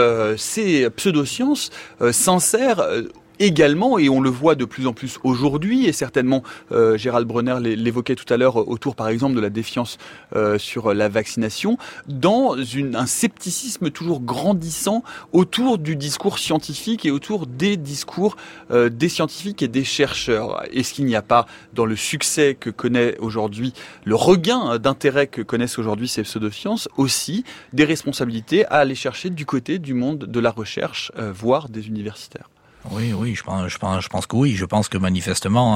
ces pseudosciences s'insèrent également, et on le voit de plus en plus aujourd'hui, et certainement Gérald Bronner l'évoquait tout à l'heure autour par exemple de la défiance sur la vaccination, dans un scepticisme toujours grandissant autour du discours scientifique et autour des discours des scientifiques et des chercheurs. Est-ce qu'il n'y a pas, dans le succès que connaît aujourd'hui, le regain d'intérêt que connaissent aujourd'hui ces pseudosciences, aussi des responsabilités à aller chercher du côté du monde de la recherche, voire des universitaires? Oui, je pense que oui. Je pense que manifestement,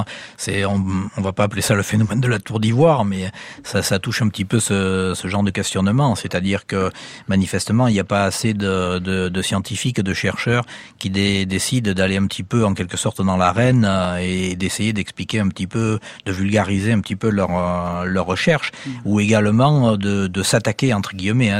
on va pas appeler ça le phénomène de la tour d'ivoire, mais ça touche un petit peu ce genre de questionnement. C'est-à-dire que manifestement, il n'y a pas assez de scientifiques, de chercheurs qui décident d'aller un petit peu en quelque sorte dans l'arène et d'essayer d'expliquer un petit peu, de vulgariser un petit peu leur recherche, ou également de s'attaquer entre guillemets,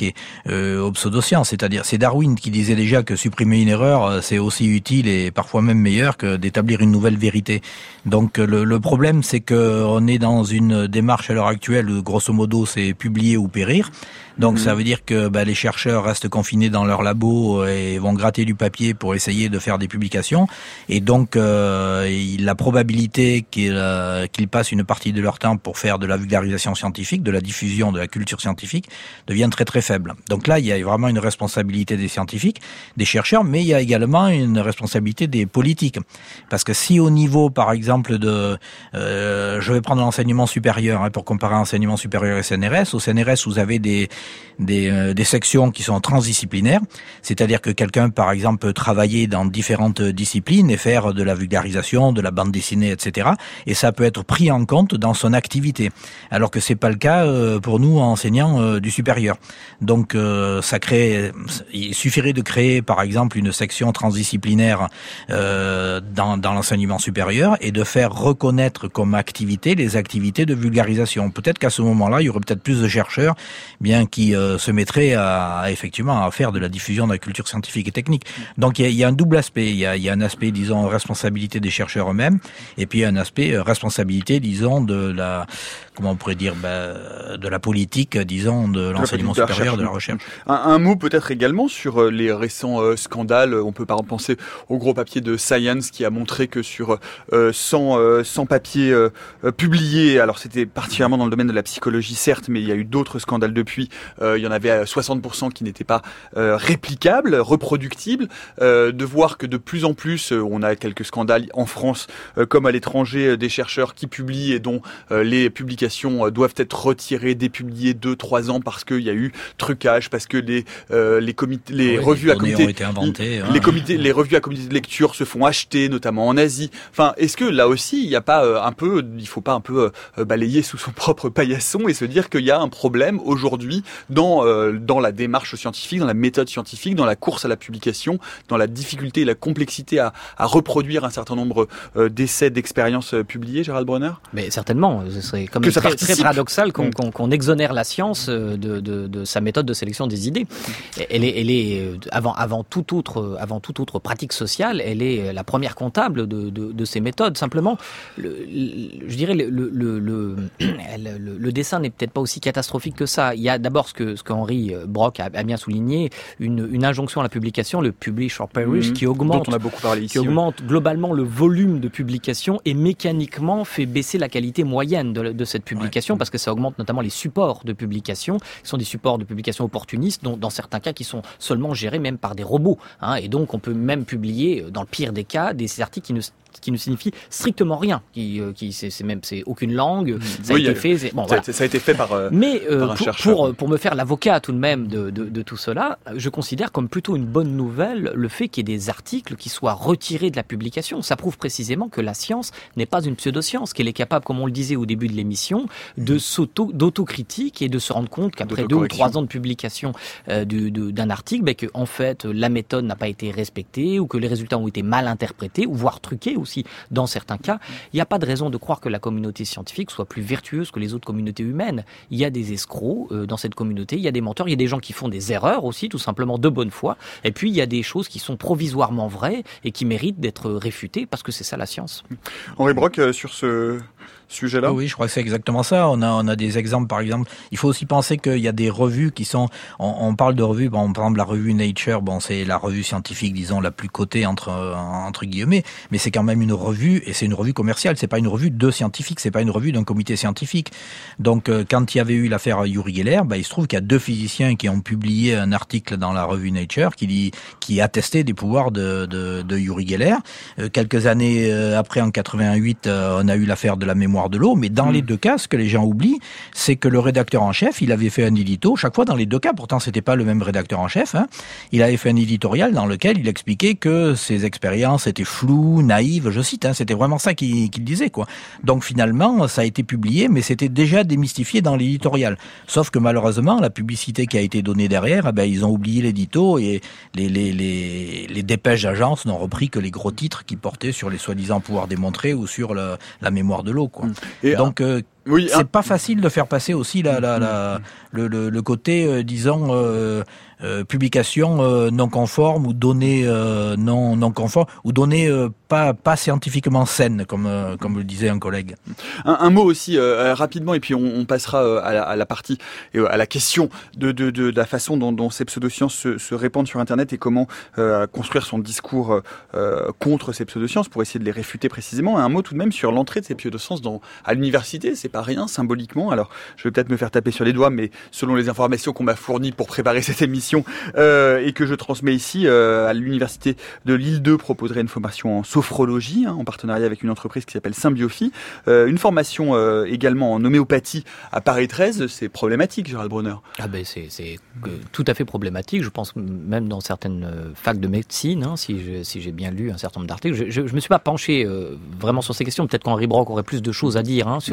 aux pseudosciences. C'est-à-dire, c'est Darwin qui disait déjà que supprimer une erreur, c'est aussi utile et parfois même meilleur que d'établir une nouvelle vérité. Donc le problème, c'est que on est dans une démarche à l'heure actuelle où grosso modo c'est publier ou périr. Donc ça veut dire que les chercheurs restent confinés dans leur labo et vont gratter du papier pour essayer de faire des publications. Et donc la probabilité qu'ils passent une partie de leur temps pour faire de la vulgarisation scientifique, de la diffusion de la culture scientifique, devient très très faible. Donc là, il y a vraiment une responsabilité des scientifiques, des chercheurs, mais il y a également une responsabilité des politiques. Parce que si au niveau, par exemple, je vais prendre l'enseignement supérieur pour comparer enseignement supérieur et CNRS. Au CNRS, vous avez des sections qui sont transdisciplinaires, c'est-à-dire que quelqu'un, par exemple, peut travailler dans différentes disciplines et faire de la vulgarisation, de la bande dessinée, etc. Et ça peut être pris en compte dans son activité, alors que c'est pas le cas pour nous enseignants du supérieur. Donc il suffirait de créer, par exemple, une section transdisciplinaire faire dans l'enseignement supérieur et de faire reconnaître comme activité les activités de vulgarisation. Peut-être qu'à ce moment-là, il y aurait peut-être plus de chercheurs qui se mettraient effectivement à faire de la diffusion de la culture scientifique et technique. Donc il y a un double aspect. Il y a un aspect, disons, responsabilité des chercheurs eux-mêmes, et puis un aspect responsabilité, disons, de la, comment on pourrait dire, de la politique, disons, de l'enseignement supérieur, de la recherche. Un mot peut-être également sur les récents scandales. On peut par exemple penser au gros papier de Science qui a montré que sur 100 papiers publiés, alors c'était particulièrement dans le domaine de la psychologie certes, mais il y a eu d'autres scandales depuis, il y en avait 60% qui n'étaient pas réplicables, reproductibles, de voir que de plus en plus, on a quelques scandales en France comme à l'étranger, des chercheurs qui publient et dont les publications doivent être retirées, dépubliées 2-3 ans parce qu'il y a eu trucage, parce que les revues à comité, les revues à comité de lecture se font acheter, notamment en Asie. Enfin, est-ce que là aussi, il n'y a pas il faut pas un peu balayer sous son propre paillasson et se dire qu'il y a un problème aujourd'hui dans la démarche scientifique, dans la méthode scientifique, dans la course à la publication, dans la difficulté et la complexité à reproduire un certain nombre d'essais, d'expériences publiées, Gérald Bronner ? Mais certainement, ce serait quand même très paradoxal qu'on exonère la science de sa méthode de sélection des idées. Elle est avant toute autre pratique sociale, elle est la première comptable de ces méthodes. Simplement, je dirais le dessin n'est peut-être pas aussi catastrophique que ça. Il y a d'abord ce qu'Henri Brock a bien souligné, une injonction à la publication, le publish or perish, qui augmente, dont on a beaucoup parlé ici, augmente globalement le volume de publication et mécaniquement fait baisser la qualité moyenne de cette publication, parce que ça augmente notamment les supports de publication, qui sont des supports de publication opportunistes, dans certains cas qui sont seulement gérés même par des robots. Et donc on peut même publier, dans le pire des cas, des articles qui ne signifie strictement rien, c'est aucune langue, ça a été fait. Ça a été fait par. Mais par un chercheur. pour me faire l'avocat tout de même de tout cela, je considère comme plutôt une bonne nouvelle le fait qu'il y ait des articles qui soient retirés de la publication. Ça prouve précisément que la science n'est pas une pseudo-science, qu'elle est capable, comme on le disait au début de l'émission, d'autocritique et de se rendre compte qu'après 2 ou 3 ans de publication d'un article, que en fait la méthode n'a pas été respectée, ou que les résultats ont été mal interprétés, ou voire truqués aussi dans certains cas. Il n'y a pas de raison de croire que la communauté scientifique soit plus vertueuse que les autres communautés humaines. Il y a des escrocs dans cette communauté, il y a des menteurs, il y a des gens qui font des erreurs aussi, tout simplement de bonne foi, et puis il y a des choses qui sont provisoirement vraies et qui méritent d'être réfutées, parce que c'est ça la science. Henri Brock, sur ce sujet-là ? Oui, je crois que c'est exactement ça. On a des exemples, par exemple. Il faut aussi penser qu'il y a des revues qui sont, on parle de revues, par exemple la revue Nature, c'est la revue scientifique, disons, la plus cotée entre guillemets, mais c'est quand même une revue, et c'est une revue commerciale, c'est pas une revue de scientifiques, c'est pas une revue d'un comité scientifique. Donc, quand il y avait eu l'affaire Uri Geller, il se trouve qu'il y a 2 physiciens qui ont publié un article dans la revue Nature qui attestait des pouvoirs de Uri Geller. Quelques années après, en 88, on a eu l'affaire de la mémoire de l'eau, mais dans les 2 cas, ce que les gens oublient, c'est que le rédacteur en chef, il avait fait un édito, chaque fois dans les 2 cas, pourtant c'était pas le même rédacteur en chef, il avait fait un éditorial dans lequel il expliquait que ses expériences étaient floues, naïves, je cite, c'était vraiment ça qu'il disait, quoi. Donc finalement, ça a été publié, mais c'était déjà démystifié dans l'éditorial. Sauf que malheureusement, la publicité qui a été donnée derrière, ils ont oublié l'édito, et les dépêches d'agence n'ont repris que les gros titres qui portaient sur les soi-disant pouvoirs démontrés ou sur la mémoire de l'eau, quoi. Et donc, c'est pas facile de faire passer aussi le côté, disons, publication non conforme ou données non conformes ou données pas scientifiquement saines, comme le disait un collègue. Un mot aussi rapidement, et puis on passera à la partie à la question de la façon dont ces pseudosciences se répandent sur Internet, et comment construire son discours contre ces pseudosciences pour essayer de les réfuter précisément. Un mot tout de même sur l'entrée de ces pseudosciences à l'université. C'est pas rien symboliquement. Alors, je vais peut-être me faire taper sur les doigts, mais selon les informations qu'on m'a fournies pour préparer cette émission et que je transmets ici, à l'université de Lille 2 proposerait une formation en sophrologie, en partenariat avec une entreprise qui s'appelle Symbiophy. Une formation également en homéopathie à Paris 13. C'est problématique, Gérald Bronner. C'est tout à fait problématique. Je pense même dans certaines facs de médecine, si j'ai bien lu un certain nombre d'articles. Je me suis pas penché vraiment sur ces questions. Peut-être qu'Henri Brock aurait plus de choses à dire sur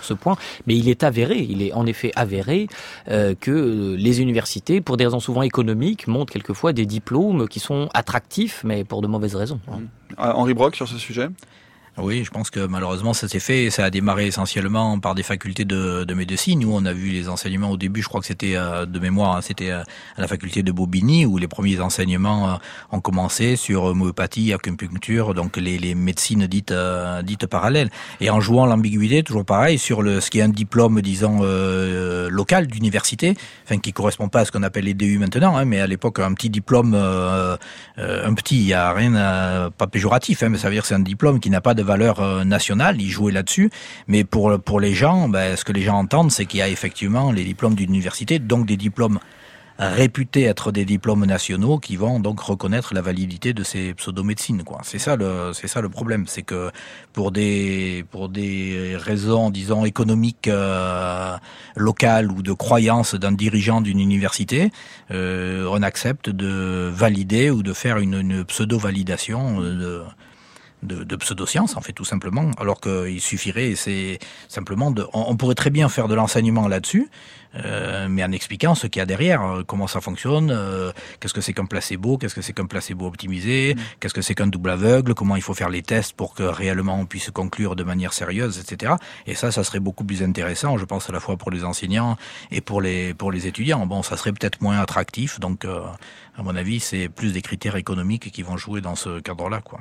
ce point, mais il est en effet avéré que les universités, pour des raisons souvent économiques, montrent quelquefois des diplômes qui sont attractifs, mais pour de mauvaises raisons. Henri Brock, sur ce sujet ? Oui, je pense que malheureusement ça s'est fait. Ça a démarré essentiellement par des facultés de médecine. Nous, on a vu les enseignements au début. Je crois que c'était de mémoire, c'était à la faculté de Bobigny où les premiers enseignements ont commencé sur homéopathie, acupuncture, donc les médecines dites parallèles. Et en jouant l'ambiguïté, toujours pareil, sur ce qui est un diplôme, disons local d'université, enfin qui correspond pas à ce qu'on appelle les DU maintenant, mais à l'époque un petit diplôme, un petit, il y a rien pas péjoratif, mais ça veut dire que c'est un diplôme qui n'a pas de valeur nationale, ils jouaient là-dessus, mais pour les gens, ce que les gens entendent, c'est qu'il y a effectivement les diplômes d'université, donc des diplômes réputés être des diplômes nationaux qui vont donc reconnaître la validité de ces pseudo-médecines, quoi. C'est ça le problème, c'est que pour des raisons, disons, économiques locales ou de croyance d'un dirigeant d'une université, on accepte de valider ou de faire une pseudo-validation de pseudosciences, en fait, tout simplement, alors qu'il suffirait, c'est simplement on pourrait très bien faire de l'enseignement là-dessus, mais en expliquant ce qu'il y a derrière, comment ça fonctionne, qu'est-ce que c'est qu'un placebo, qu'est-ce que c'est qu'un placebo optimisé, qu'est-ce que c'est qu'un double aveugle, comment il faut faire les tests pour que réellement on puisse conclure de manière sérieuse, etc. Et ça serait beaucoup plus intéressant, je pense, à la fois pour les enseignants et pour les étudiants. Bon, ça serait peut-être moins attractif, donc à mon avis, c'est plus des critères économiques qui vont jouer dans ce cadre-là, quoi.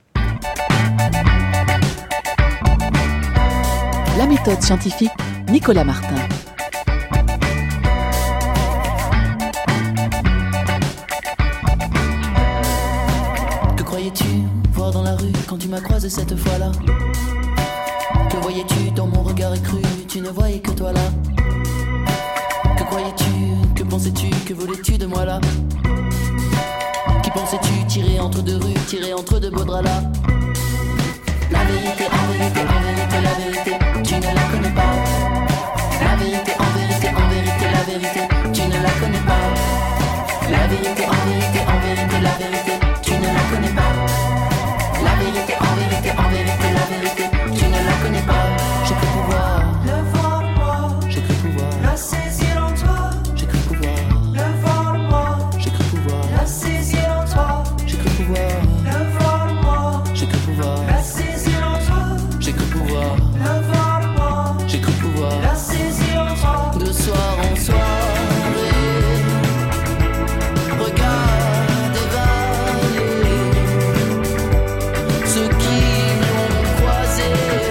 La méthode scientifique, Nicolas Martin. Que croyais-tu voir dans la rue quand tu m'as croisé cette fois-là? Que voyais-tu dans mon regard écru? Tu ne voyais que toi là. Que croyais-tu? Que pensais-tu? Que voulais-tu de moi là? Qui pensais-tu tirer entre deux rues, tirer entre deux beaux draps là? La vérité, en vérité, en vérité, la vérité, tu ne la connais pas. La vérité, en vérité, la vérité, tu ne la connais pas. La vérité, en vérité, la vérité, tu ne la connais pas. La vérité, en vérité, la vérité, tu ne la connais pas. J'ai cru pouvoir le voir moi, j'ai cru pouvoir la saisir en toi, j'ai cru pouvoir le voir moi, j'ai cru pouvoir la saisir en toi, j'ai cru pouvoir le voir moi, j'ai cru pouvoir la saisir en toi, j'ai cru pouvoir le voir moi, j'ai cru pouvoir la saisir en toi. De soir en soirée, regarde dévaler ceux qui l'ont croisé,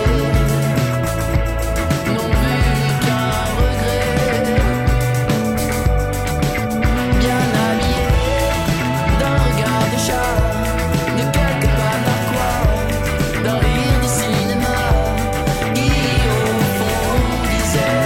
n'ont vu qu'un regret, bien habillé d'un regard de chat, de quelques pas narquois, d'un rire de cinéma, qui au fond disait,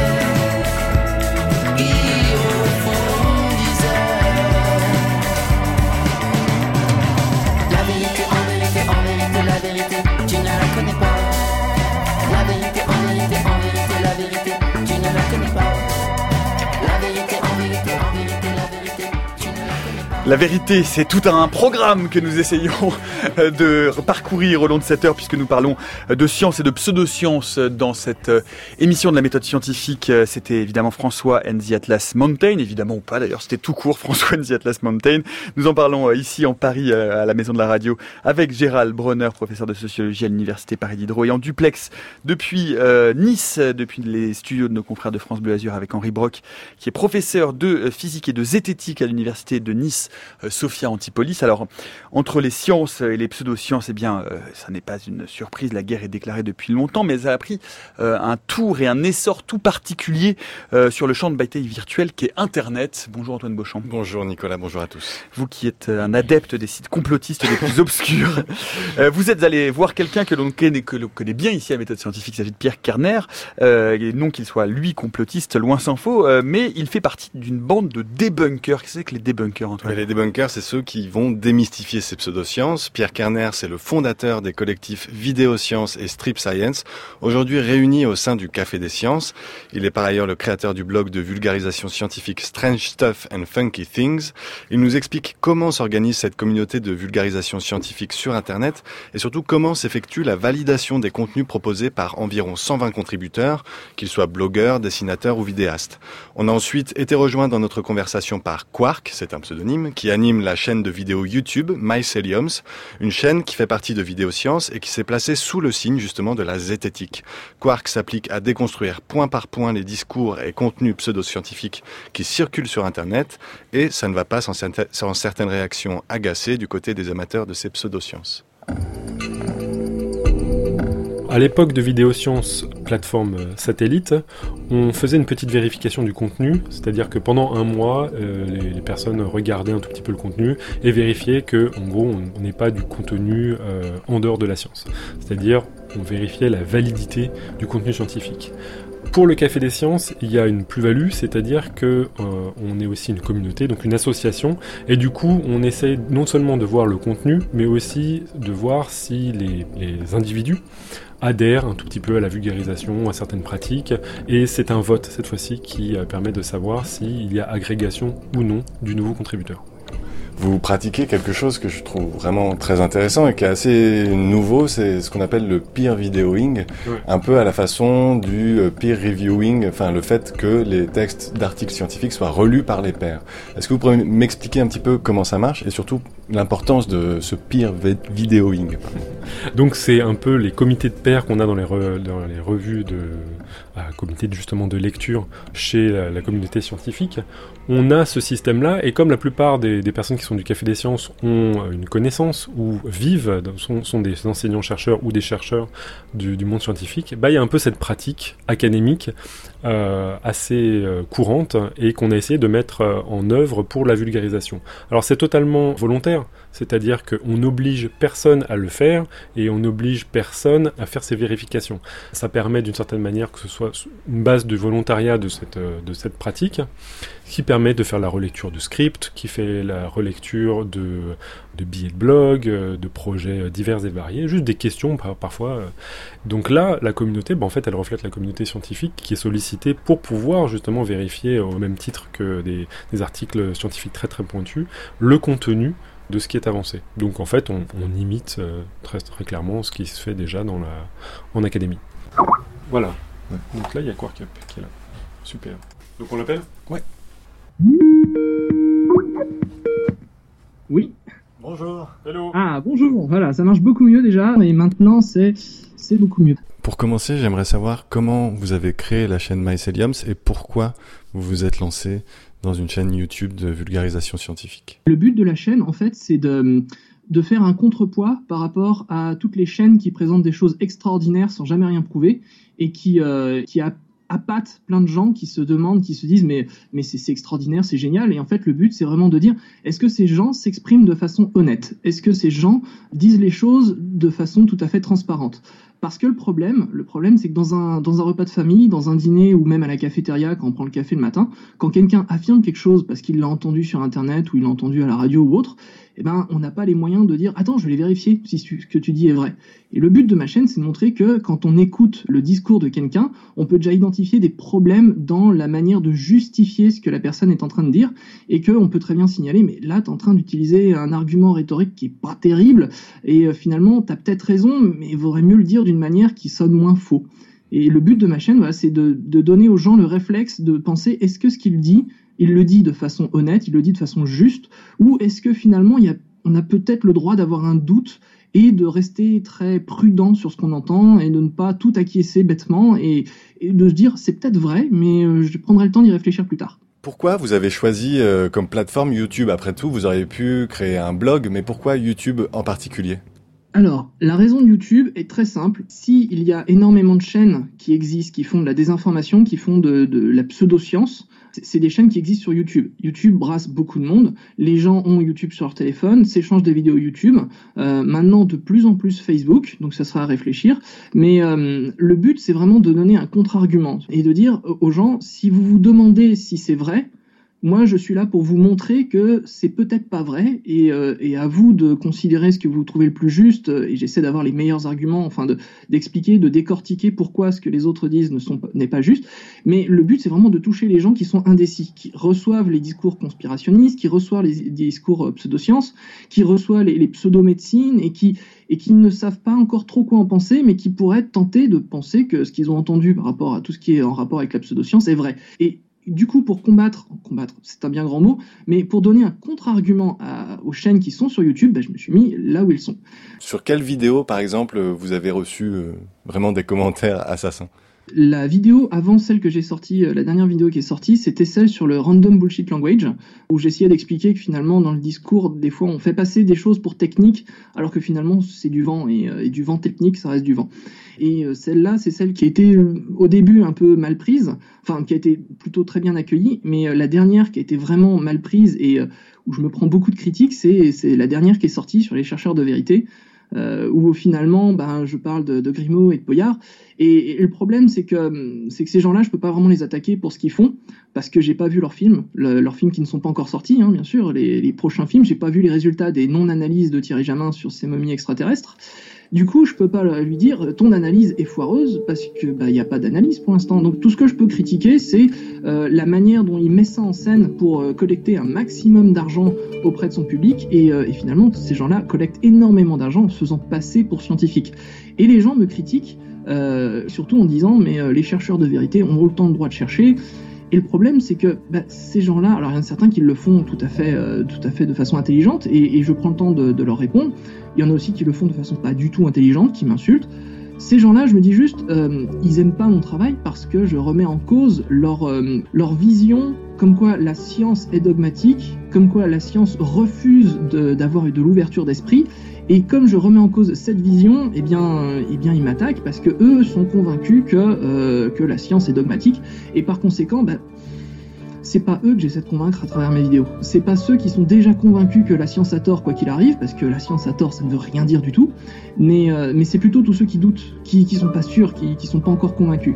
la vérité, en vérité, la vérité, tu ne la connais pas. La vérité, la vérité, tu ne la connais pas. La vérité, la vérité, tu ne la connais pas. La vérité, c'est tout un programme que nous essayons de parcourir au long de cette heure, puisque nous parlons de science et de pseudosciences dans cette émission de la méthode scientifique. C'était évidemment François and the Atlas Mountain, évidemment ou pas d'ailleurs, c'était tout court François and the Atlas Mountain. Nous en parlons ici en Paris à la Maison de la Radio avec Gérald Bronner, professeur de sociologie à l'Université Paris Diderot, et en duplex depuis Nice, depuis les studios de nos confrères de France Bleu Azur avec Henri Brock, qui est professeur de physique et de zététique à l'Université de Nice, Sophia Antipolis. Alors, entre les sciences et les pseudosciences, ça n'est pas une surprise, la guerre est déclarée depuis longtemps, mais ça a pris un tour et un essor tout particulier sur le champ de bataille virtuel qu'est Internet. Bonjour Antoine Beauchamp. Bonjour Nicolas, bonjour à tous. Vous qui êtes un adepte des sites complotistes les plus obscurs, vous êtes allé voir quelqu'un que l'on connaît bien ici à Méthode Scientifique, il s'agit de Pierre Kerner, non qu'il soit lui complotiste, loin s'en faut, mais il fait partie d'une bande de débunkers. Qu'est-ce que c'est que les débunkers, Antoine ? Les débunkers, c'est ceux qui vont démystifier ces pseudosciences. Pierre Kerner, c'est le fondateur des collectifs Vidéosciences et Strip Science, aujourd'hui réunis au sein du Café des Sciences. Il est par ailleurs le créateur du blog de vulgarisation scientifique Strange Stuff and Funky Things. Il nous explique comment s'organise cette communauté de vulgarisation scientifique sur Internet et surtout comment s'effectue la validation des contenus proposés par environ 120 contributeurs, qu'ils soient blogueurs, dessinateurs ou vidéastes. On a ensuite été rejoint dans notre conversation par Quark, c'est un pseudonyme, qui anime la chaîne de vidéo YouTube Myceliums, une chaîne qui fait partie de Vidéosciences et qui s'est placée sous le signe justement de la zététique. Quark s'applique à déconstruire point par point les discours et contenus pseudo-scientifiques qui circulent sur Internet et ça ne va pas sans certaines réactions agacées du côté des amateurs de ces pseudosciences. À l'époque de Vidéosciences, plateforme satellite, on faisait une petite vérification du contenu, c'est-à-dire que pendant un mois, les personnes regardaient un tout petit peu le contenu et vérifiaient que, en gros, on n'est pas du contenu en dehors de la science. C'est-à-dire, on vérifiait la validité du contenu scientifique. Pour le Café des Sciences, il y a une plus-value, c'est-à-dire que on est aussi une communauté, donc une association, et du coup, on essaie non seulement de voir le contenu, mais aussi de voir si les individus adhèrent un tout petit peu à la vulgarisation, à certaines pratiques, et c'est un vote cette fois-ci qui permet de savoir s'il y a agrégation ou non du nouveau contributeur. Vous pratiquez quelque chose que je trouve vraiment très intéressant et qui est assez nouveau, c'est ce qu'on appelle le peer videoing, un peu à la façon du peer reviewing, enfin le fait que les textes d'articles scientifiques soient relus par les pairs. Est-ce que vous pourriez m'expliquer un petit peu comment ça marche et surtout l'importance de ce peer videoing? Donc c'est un peu les comités de pairs qu'on a dans les revues comités justement de lecture chez la communauté scientifique. On a ce système-là et comme la plupart des personnes qui sont du Café des Sciences ont une connaissance ou vivent, sont des enseignants-chercheurs ou des chercheurs du monde scientifique, il y a un peu cette pratique académique assez courante et qu'on a essayé de mettre en œuvre pour la vulgarisation. Alors c'est totalement volontaire, c'est-à-dire qu'on n'oblige personne à le faire et on n'oblige personne à faire ses vérifications. Ça permet d'une certaine manière que ce soit une base de volontariat de cette pratique, qui permet de faire la relecture de scripts, qui fait la relecture de billets de blog, de projets divers et variés, juste des questions parfois. Donc là, la communauté, en fait, elle reflète la communauté scientifique qui est sollicitée pour pouvoir justement vérifier, au même titre que des articles scientifiques très très pointus, le contenu de ce qui est avancé. Donc en fait, on imite très, très clairement ce qui se fait déjà en académie. Voilà. Ouais. Donc là, il y a Quark qui est là. Super. Donc on l'appelle ? Ouais. Oui. Bonjour. Hello. Ah, bonjour. Voilà, ça marche beaucoup mieux déjà, et maintenant c'est beaucoup mieux. Pour commencer, j'aimerais savoir comment vous avez créé la chaîne Myceliums et pourquoi vous vous êtes lancé dans une chaîne YouTube de vulgarisation scientifique. Le but de la chaîne, en fait, c'est de faire un contrepoids par rapport à toutes les chaînes qui présentent des choses extraordinaires sans jamais rien prouver et qui appâtent plein de gens qui se demandent, qui se disent mais c'est extraordinaire, c'est génial. Et en fait, le but, c'est vraiment de dire, est-ce que ces gens s'expriment de façon honnête? Est-ce que ces gens disent les choses de façon tout à fait transparente? Parce que le problème, c'est que dans un repas de famille, dans un dîner ou même à la cafétéria quand on prend le café le matin, quand quelqu'un affirme quelque chose parce qu'il l'a entendu sur Internet ou il l'a entendu à la radio ou autre, on n'a pas les moyens de dire « Attends, je vais vérifier si ce que tu dis est vrai ». Et le but de ma chaîne, c'est de montrer que quand on écoute le discours de quelqu'un, on peut déjà identifier des problèmes dans la manière de justifier ce que la personne est en train de dire et qu'on peut très bien signaler « Mais là, tu es en train d'utiliser un argument rhétorique qui est pas terrible et finalement, tu as peut-être raison, mais il vaudrait mieux le dire d'une manière qui sonne moins faux ». Et le but de ma chaîne, voilà, c'est de donner aux gens le réflexe de penser « Est-ce que ce qu'il dit, il le dit de façon honnête, il le dit de façon juste, ou est-ce que finalement on a peut-être le droit d'avoir un doute et de rester très prudent sur ce qu'on entend et de ne pas tout acquiescer bêtement et de se dire c'est peut-être vrai, mais je prendrai le temps d'y réfléchir plus tard. Pourquoi vous avez choisi comme plateforme YouTube? Après tout, vous auriez pu créer un blog, mais pourquoi YouTube en particulier? Alors, la raison de YouTube est très simple. S'il y a énormément de chaînes qui existent, qui font de la désinformation, qui font de la pseudoscience, c'est des chaînes qui existent sur YouTube. YouTube brasse beaucoup de monde. Les gens ont YouTube sur leur téléphone, s'échangent des vidéos YouTube. Maintenant, de plus en plus Facebook, donc ça sera à réfléchir. Mais le but, c'est vraiment de donner un contre-argument et de dire aux gens, si vous vous demandez si c'est vrai, Moi, je suis là pour vous montrer que c'est peut-être pas vrai, et à vous de considérer ce que vous trouvez le plus juste, et j'essaie d'avoir les meilleurs arguments, enfin d'expliquer, de décortiquer pourquoi ce que les autres disent n'est pas juste. Mais le but, c'est vraiment de toucher les gens qui sont indécis, qui reçoivent les discours conspirationnistes, qui reçoivent les discours pseudosciences, qui reçoivent les pseudomédecines, et qui ne savent pas encore trop quoi en penser, mais qui pourraient être tentés de penser que ce qu'ils ont entendu par rapport à tout ce qui est en rapport avec la pseudoscience est vrai. Et du coup, pour combattre, c'est un bien grand mot, mais pour donner un contre-argument aux chaînes qui sont sur YouTube, je me suis mis là où ils sont. Sur quelle vidéo, par exemple, vous avez reçu vraiment des commentaires assassins ? La vidéo avant celle que j'ai sortie, la dernière vidéo qui est sortie, c'était celle sur le random bullshit language, où j'essayais d'expliquer que finalement dans le discours, des fois on fait passer des choses pour techniques, alors que finalement c'est du vent, et du vent technique, ça reste du vent. Et celle-là, c'est celle qui a été au début un peu mal prise, enfin qui a été plutôt très bien accueillie, mais la dernière qui a été vraiment mal prise et où je me prends beaucoup de critiques, c'est la dernière qui est sortie sur les chercheurs de vérité, où finalement je parle de Grimaud et de Poyard, et le problème c'est que ces gens-là, je peux pas vraiment les attaquer pour ce qu'ils font, parce que j'ai pas vu leurs films qui ne sont pas encore sortis, bien sûr, les prochains films, j'ai pas vu les résultats des non-analyses de Thierry Jamin sur ces momies extraterrestres. Du coup, je peux pas lui dire ton analyse est foireuse parce que y a pas d'analyse pour l'instant. Donc tout ce que je peux critiquer, c'est la manière dont il met ça en scène pour collecter un maximum d'argent auprès de son public, et finalement ces gens-là collectent énormément d'argent en se faisant passer pour scientifiques. Et les gens me critiquent surtout en disant mais les chercheurs de vérité ont autant le droit de chercher. Et le problème, c'est que ces gens-là, alors il y en a certains qui le font tout à fait de façon intelligente, et je prends le temps de leur répondre. Il y en a aussi qui le font de façon pas du tout intelligente, qui m'insultent. Ces gens-là, je me dis juste, ils aiment pas mon travail parce que je remets en cause leur vision, comme quoi la science est dogmatique, comme quoi la science refuse d'avoir de l'ouverture d'esprit. Et comme je remets en cause cette vision, eh bien ils m'attaquent parce que eux sont convaincus que la science est dogmatique, et par conséquent, c'est pas eux que j'essaie de convaincre à travers mes vidéos. C'est pas ceux qui sont déjà convaincus que la science a tort quoi qu'il arrive, parce que la science a tort, ça ne veut rien dire du tout. Mais c'est plutôt tous ceux qui doutent, qui sont pas sûrs, qui sont pas encore convaincus.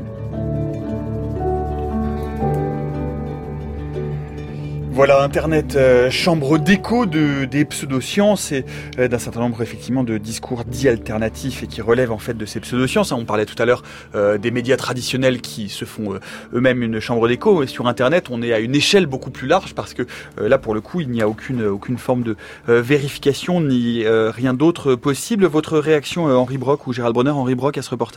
Voilà, Internet, chambre d'écho des pseudosciences et d'un certain nombre effectivement de discours dits alternatifs et qui relèvent en fait de ces pseudosciences. On parlait tout à l'heure des médias traditionnels qui se font eux-mêmes une chambre d'écho, et sur Internet on est à une échelle beaucoup plus large parce que là pour le coup il n'y a aucune forme de vérification ni rien d'autre possible. Votre réaction Henri Brock ou Gérald Bronner, Henri Brock, à ce reportage ?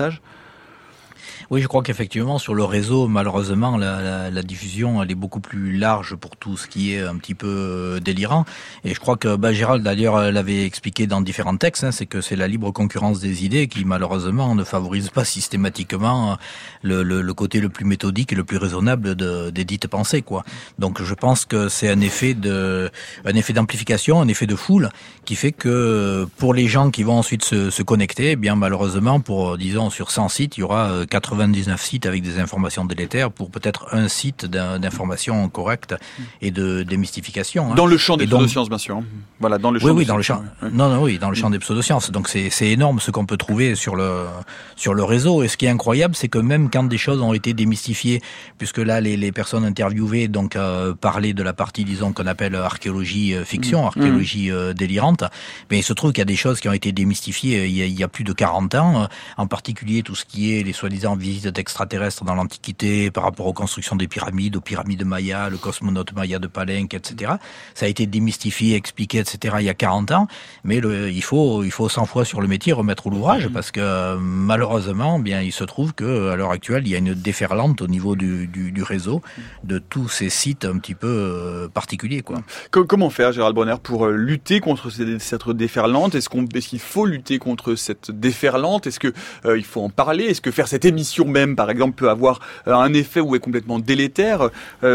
Oui, je crois qu'effectivement, sur le réseau, malheureusement, la diffusion, elle est beaucoup plus large pour tout ce qui est un petit peu délirant. Et je crois que Gérald, d'ailleurs, l'avait expliqué dans différents textes, c'est que c'est la libre concurrence des idées qui, malheureusement, ne favorise pas systématiquement le côté le plus méthodique et le plus raisonnable des dites pensées, quoi. Donc, je pense que c'est un effet d'amplification, un effet de foule, qui fait que pour les gens qui vont ensuite se connecter, eh bien, malheureusement, disons, sur 100 sites, il y aura 99 sites avec des informations délétères pour peut-être un site d'informations correctes et de démystification. Dans le champ des pseudosciences, bien sûr. Voilà, dans le champ. Oui, dans le champ. Dans le champ des pseudosciences. Donc c'est énorme ce qu'on peut trouver sur le réseau. Et ce qui est incroyable, c'est que même quand des choses ont été démystifiées, puisque là les personnes interviewées donc parlaient de la partie, disons, qu'on appelle archéologie fiction, archéologie délirante, mais il se trouve qu'il y a des choses qui ont été démystifiées il y a plus de 40 ans, en particulier tout ce qui est les soi-disant visites d'extraterrestres dans l'Antiquité par rapport aux constructions des pyramides, aux pyramides Maya, le cosmonaute Maya de Palenque, etc. Ça a été démystifié, expliqué, etc. il y a 40 ans, mais il faut 100 fois sur le métier remettre l'ouvrage parce que malheureusement, bien il se trouve que à l'heure actuelle, il y a une déferlante au niveau du réseau de tous ces sites un petit peu particuliers, quoi. Comment faire, Gérald Bronner, pour lutter contre cette déferlante ? Est-ce qu'il faut lutter contre cette déferlante ? Est-ce que il faut en parler ? Est-ce que faire cette émission même, par exemple, peut avoir un effet ou est complètement délétère?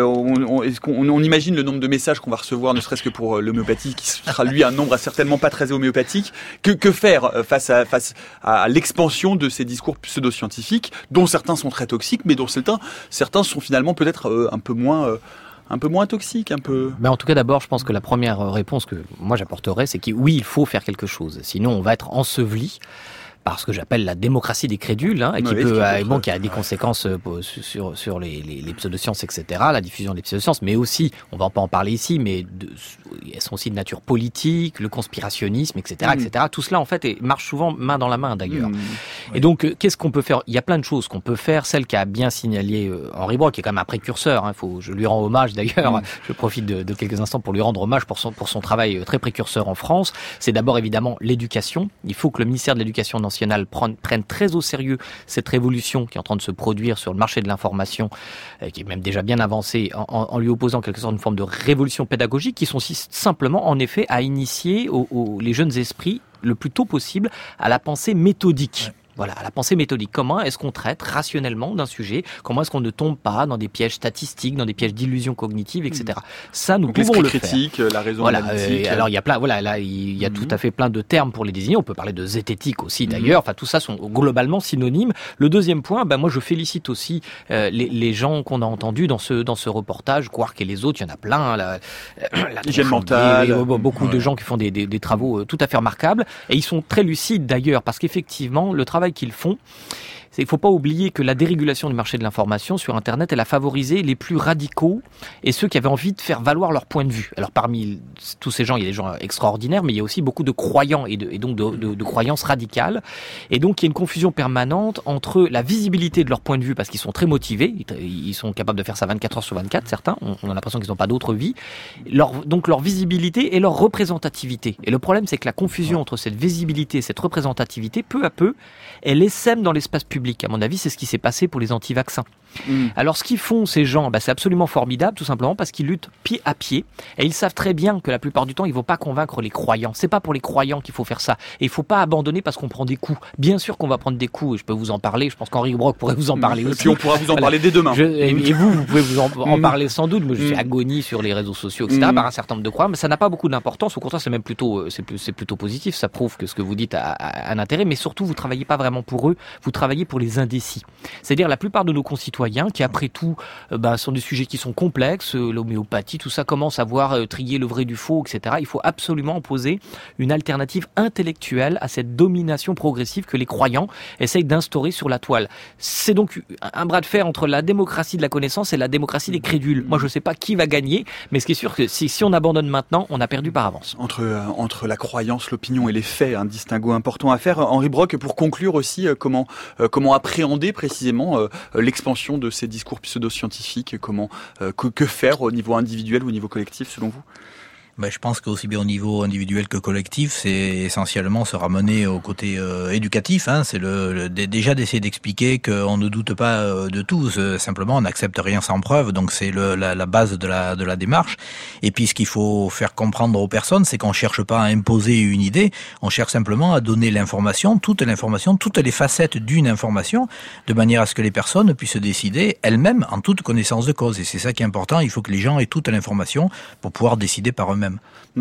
On imagine le nombre de messages qu'on va recevoir, ne serait-ce que pour l'homéopathie, qui sera lui un nombre certainement pas très homéopathique. Que faire face à l'expansion de ces discours pseudo-scientifiques, dont certains sont très toxiques, mais dont certains sont finalement peut-être un peu moins toxiques, un peu. En tout cas, d'abord, je pense que la première réponse que moi j'apporterais, c'est que oui, il faut faire quelque chose. Sinon, on va être enseveli par ce que j'appelle la démocratie des crédules, et qui qui a des conséquences sur les pseudosciences, etc., la diffusion des pseudosciences, mais aussi, on va pas en parler ici, mais elles sont aussi de nature politique, le conspirationnisme, etc., etc. Tout cela, en fait, marche souvent main dans la main, d'ailleurs. Et donc, qu'est-ce qu'on peut faire ? Il y a plein de choses qu'on peut faire. Celle qu'a bien signalé Henri Brock, qui est quand même un précurseur, je lui rends hommage, d'ailleurs, je profite de quelques instants pour lui rendre hommage pour son travail très précurseur en France. C'est d'abord, évidemment, l'éducation. Il faut que le ministère de l'Éducation nationale prenne très au sérieux cette révolution qui est en train de se produire sur le marché de l'information, qui est même déjà bien avancée, en lui opposant en quelque sorte une forme de révolution pédagogique, qui consiste simplement, en effet, à initier les jeunes esprits le plus tôt possible à la pensée méthodique. Voilà, la pensée méthodique. Comment est-ce qu'on traite rationnellement d'un sujet ? Comment est-ce qu'on ne tombe pas dans des pièges statistiques, dans des pièges d'illusions cognitives, etc. Ça, nous pouvons le faire. Critique, la raison analytique. Alors il y a plein, il y a tout à fait plein de termes pour les désigner. On peut parler de zététique aussi, d'ailleurs. Enfin, tout ça sont globalement synonymes. Le deuxième point, moi, je félicite aussi les gens qu'on a entendus dans ce reportage, Quark et les autres. Il y en a plein. L'hygiène mentale. Beaucoup de gens qui font des travaux tout à fait remarquables. Et ils sont très lucides, d'ailleurs, parce qu'effectivement, le travail qu'ils font, il ne faut pas oublier que la dérégulation du marché de l'information sur Internet, elle a favorisé les plus radicaux et ceux qui avaient envie de faire valoir leur point de vue. Alors parmi tous ces gens, il y a des gens extraordinaires, mais il y a aussi beaucoup de croyants et donc de croyances radicales. Et donc il y a une confusion permanente entre la visibilité de leur point de vue, parce qu'ils sont très motivés, ils sont capables de faire ça 24 heures sur 24, certains, on a l'impression qu'ils n'ont pas d'autre vie, donc leur visibilité et leur représentativité. Et le problème, c'est que la confusion entre cette visibilité et cette représentativité, peu à peu, elle essaime dans l'espace public. À mon avis, c'est ce qui s'est passé pour les anti-vaccins. Alors, ce qu'ils font, ces gens, c'est absolument formidable, tout simplement parce qu'ils luttent pied à pied. Et ils savent très bien que la plupart du temps, ils ne vont pas convaincre les croyants. C'est pas pour les croyants qu'il faut faire ça. Et il ne faut pas abandonner parce qu'on prend des coups. Bien sûr qu'on va prendre des coups, et je peux vous en parler. Je pense qu'Henri Brock pourrait vous en parler aussi. Et puis on pourra vous en parler dès demain. Et vous pouvez vous en parler sans doute. Moi, je suis agonie sur les réseaux sociaux, etc., par un certain nombre de croyants. Mais ça n'a pas beaucoup d'importance. Au contraire, c'est même plutôt positif. Ça prouve que ce que vous dites a un intérêt. Mais surtout, vous ne travaillez pas vraiment pour eux. Vous travaillez pour les indécis. C'est-à-dire la plupart de nos concitoyens qui, après tout, sont des sujets qui sont complexes, l'homéopathie, tout ça, comment savoir trier le vrai du faux, etc. Il faut absolument opposer une alternative intellectuelle à cette domination progressive que les croyants essayent d'instaurer sur la toile. C'est donc un bras de fer entre la démocratie de la connaissance et la démocratie des crédules. Moi, je ne sais pas qui va gagner, mais ce qui est sûr, que si on abandonne maintenant, on a perdu par avance. Entre la croyance, l'opinion et les faits, un distinguo important à faire. Henri Brock, pour conclure aussi, comment appréhender précisément l'expansion de ces discours pseudo-scientifiques, que faire au niveau individuel ou au niveau collectif selon vous ? Je pense qu'aussi bien au niveau individuel que collectif, c'est essentiellement se ramener au côté éducatif. C'est déjà d'essayer d'expliquer qu'on ne doute pas de tout. Simplement, on n'accepte rien sans preuve. Donc c'est la base de la démarche. Et puis ce qu'il faut faire comprendre aux personnes, c'est qu'on cherche pas à imposer une idée. On cherche simplement à donner l'information, toutes les facettes d'une information, de manière à ce que les personnes puissent décider elles-mêmes en toute connaissance de cause. Et c'est ça qui est important. Il faut que les gens aient toute l'information pour pouvoir décider par eux-mêmes.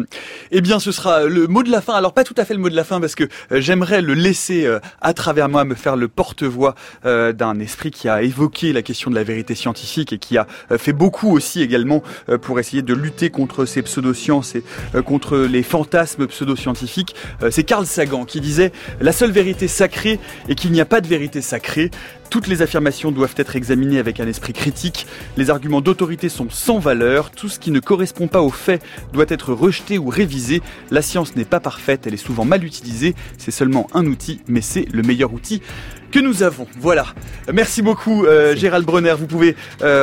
Eh bien, ce sera le mot de la fin. Alors, pas tout à fait le mot de la fin, parce que j'aimerais le laisser à travers moi me faire le porte-voix d'un esprit qui a évoqué la question de la vérité scientifique et qui a fait beaucoup aussi également pour essayer de lutter contre ces pseudosciences et contre les fantasmes pseudo-scientifiques. C'est Carl Sagan qui disait « La seule vérité sacrée est qu'il n'y a pas de vérité sacrée ». Toutes les affirmations doivent être examinées avec un esprit critique. Les arguments d'autorité sont sans valeur. Tout ce qui ne correspond pas aux faits doit être rejeté ou révisé. La science n'est pas parfaite, elle est souvent mal utilisée. C'est seulement un outil, mais c'est le meilleur outil que nous avons. Voilà. Merci beaucoup, Gérald Brenner. Vous pouvez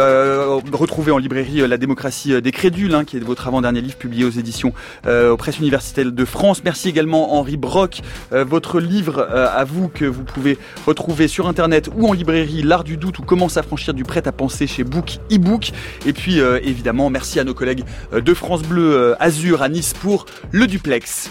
retrouver en librairie La démocratie des crédules, qui est votre avant-dernier livre publié aux éditions aux Presses universitaires de France. Merci également Henri Brock. Votre livre à vous que vous pouvez retrouver sur Internet ou en librairie, L'art du doute ou comment s'affranchir du prêt-à-penser chez Book eBook. Et puis évidemment, merci à nos collègues de France Bleu Azur à Nice pour le duplex.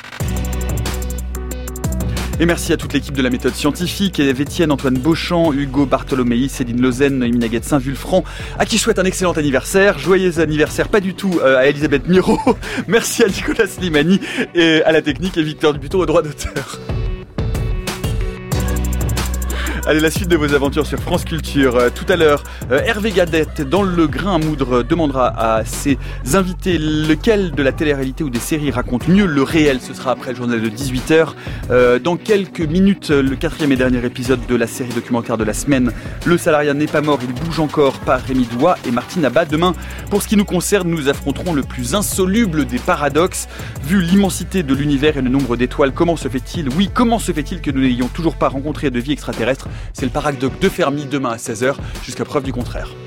Et merci à toute l'équipe de la méthode scientifique, Étienne, Antoine Beauchamp, Hugo Bartholomei, Céline Lausanne, Noémie Naguette Saint-Vulfranc, à qui je souhaite un excellent anniversaire. Joyeux anniversaire, pas du tout, à Elisabeth Miro. Merci à Nicolas Slimani et à la technique et Victor Dubuton au droit d'auteur. Allez, la suite de vos aventures sur France Culture. Tout à l'heure, Hervé Gadette, dans Le Grain à moudre, demandera à ses invités lequel de la télé-réalité ou des séries raconte mieux le réel. Ce sera après le journal de 18h. Dans quelques minutes, le 4e et dernier épisode de la série documentaire de la semaine, Le salariat n'est pas mort, il bouge encore, par Rémi Douat et Martine Abad. Demain, pour ce qui nous concerne, nous affronterons le plus insoluble des paradoxes. Vu l'immensité de l'univers et le nombre d'étoiles, comment se fait-il que nous n'ayons toujours pas rencontré de vie extraterrestre? C'est le paradoxe de Fermi demain à 16h, jusqu'à preuve du contraire.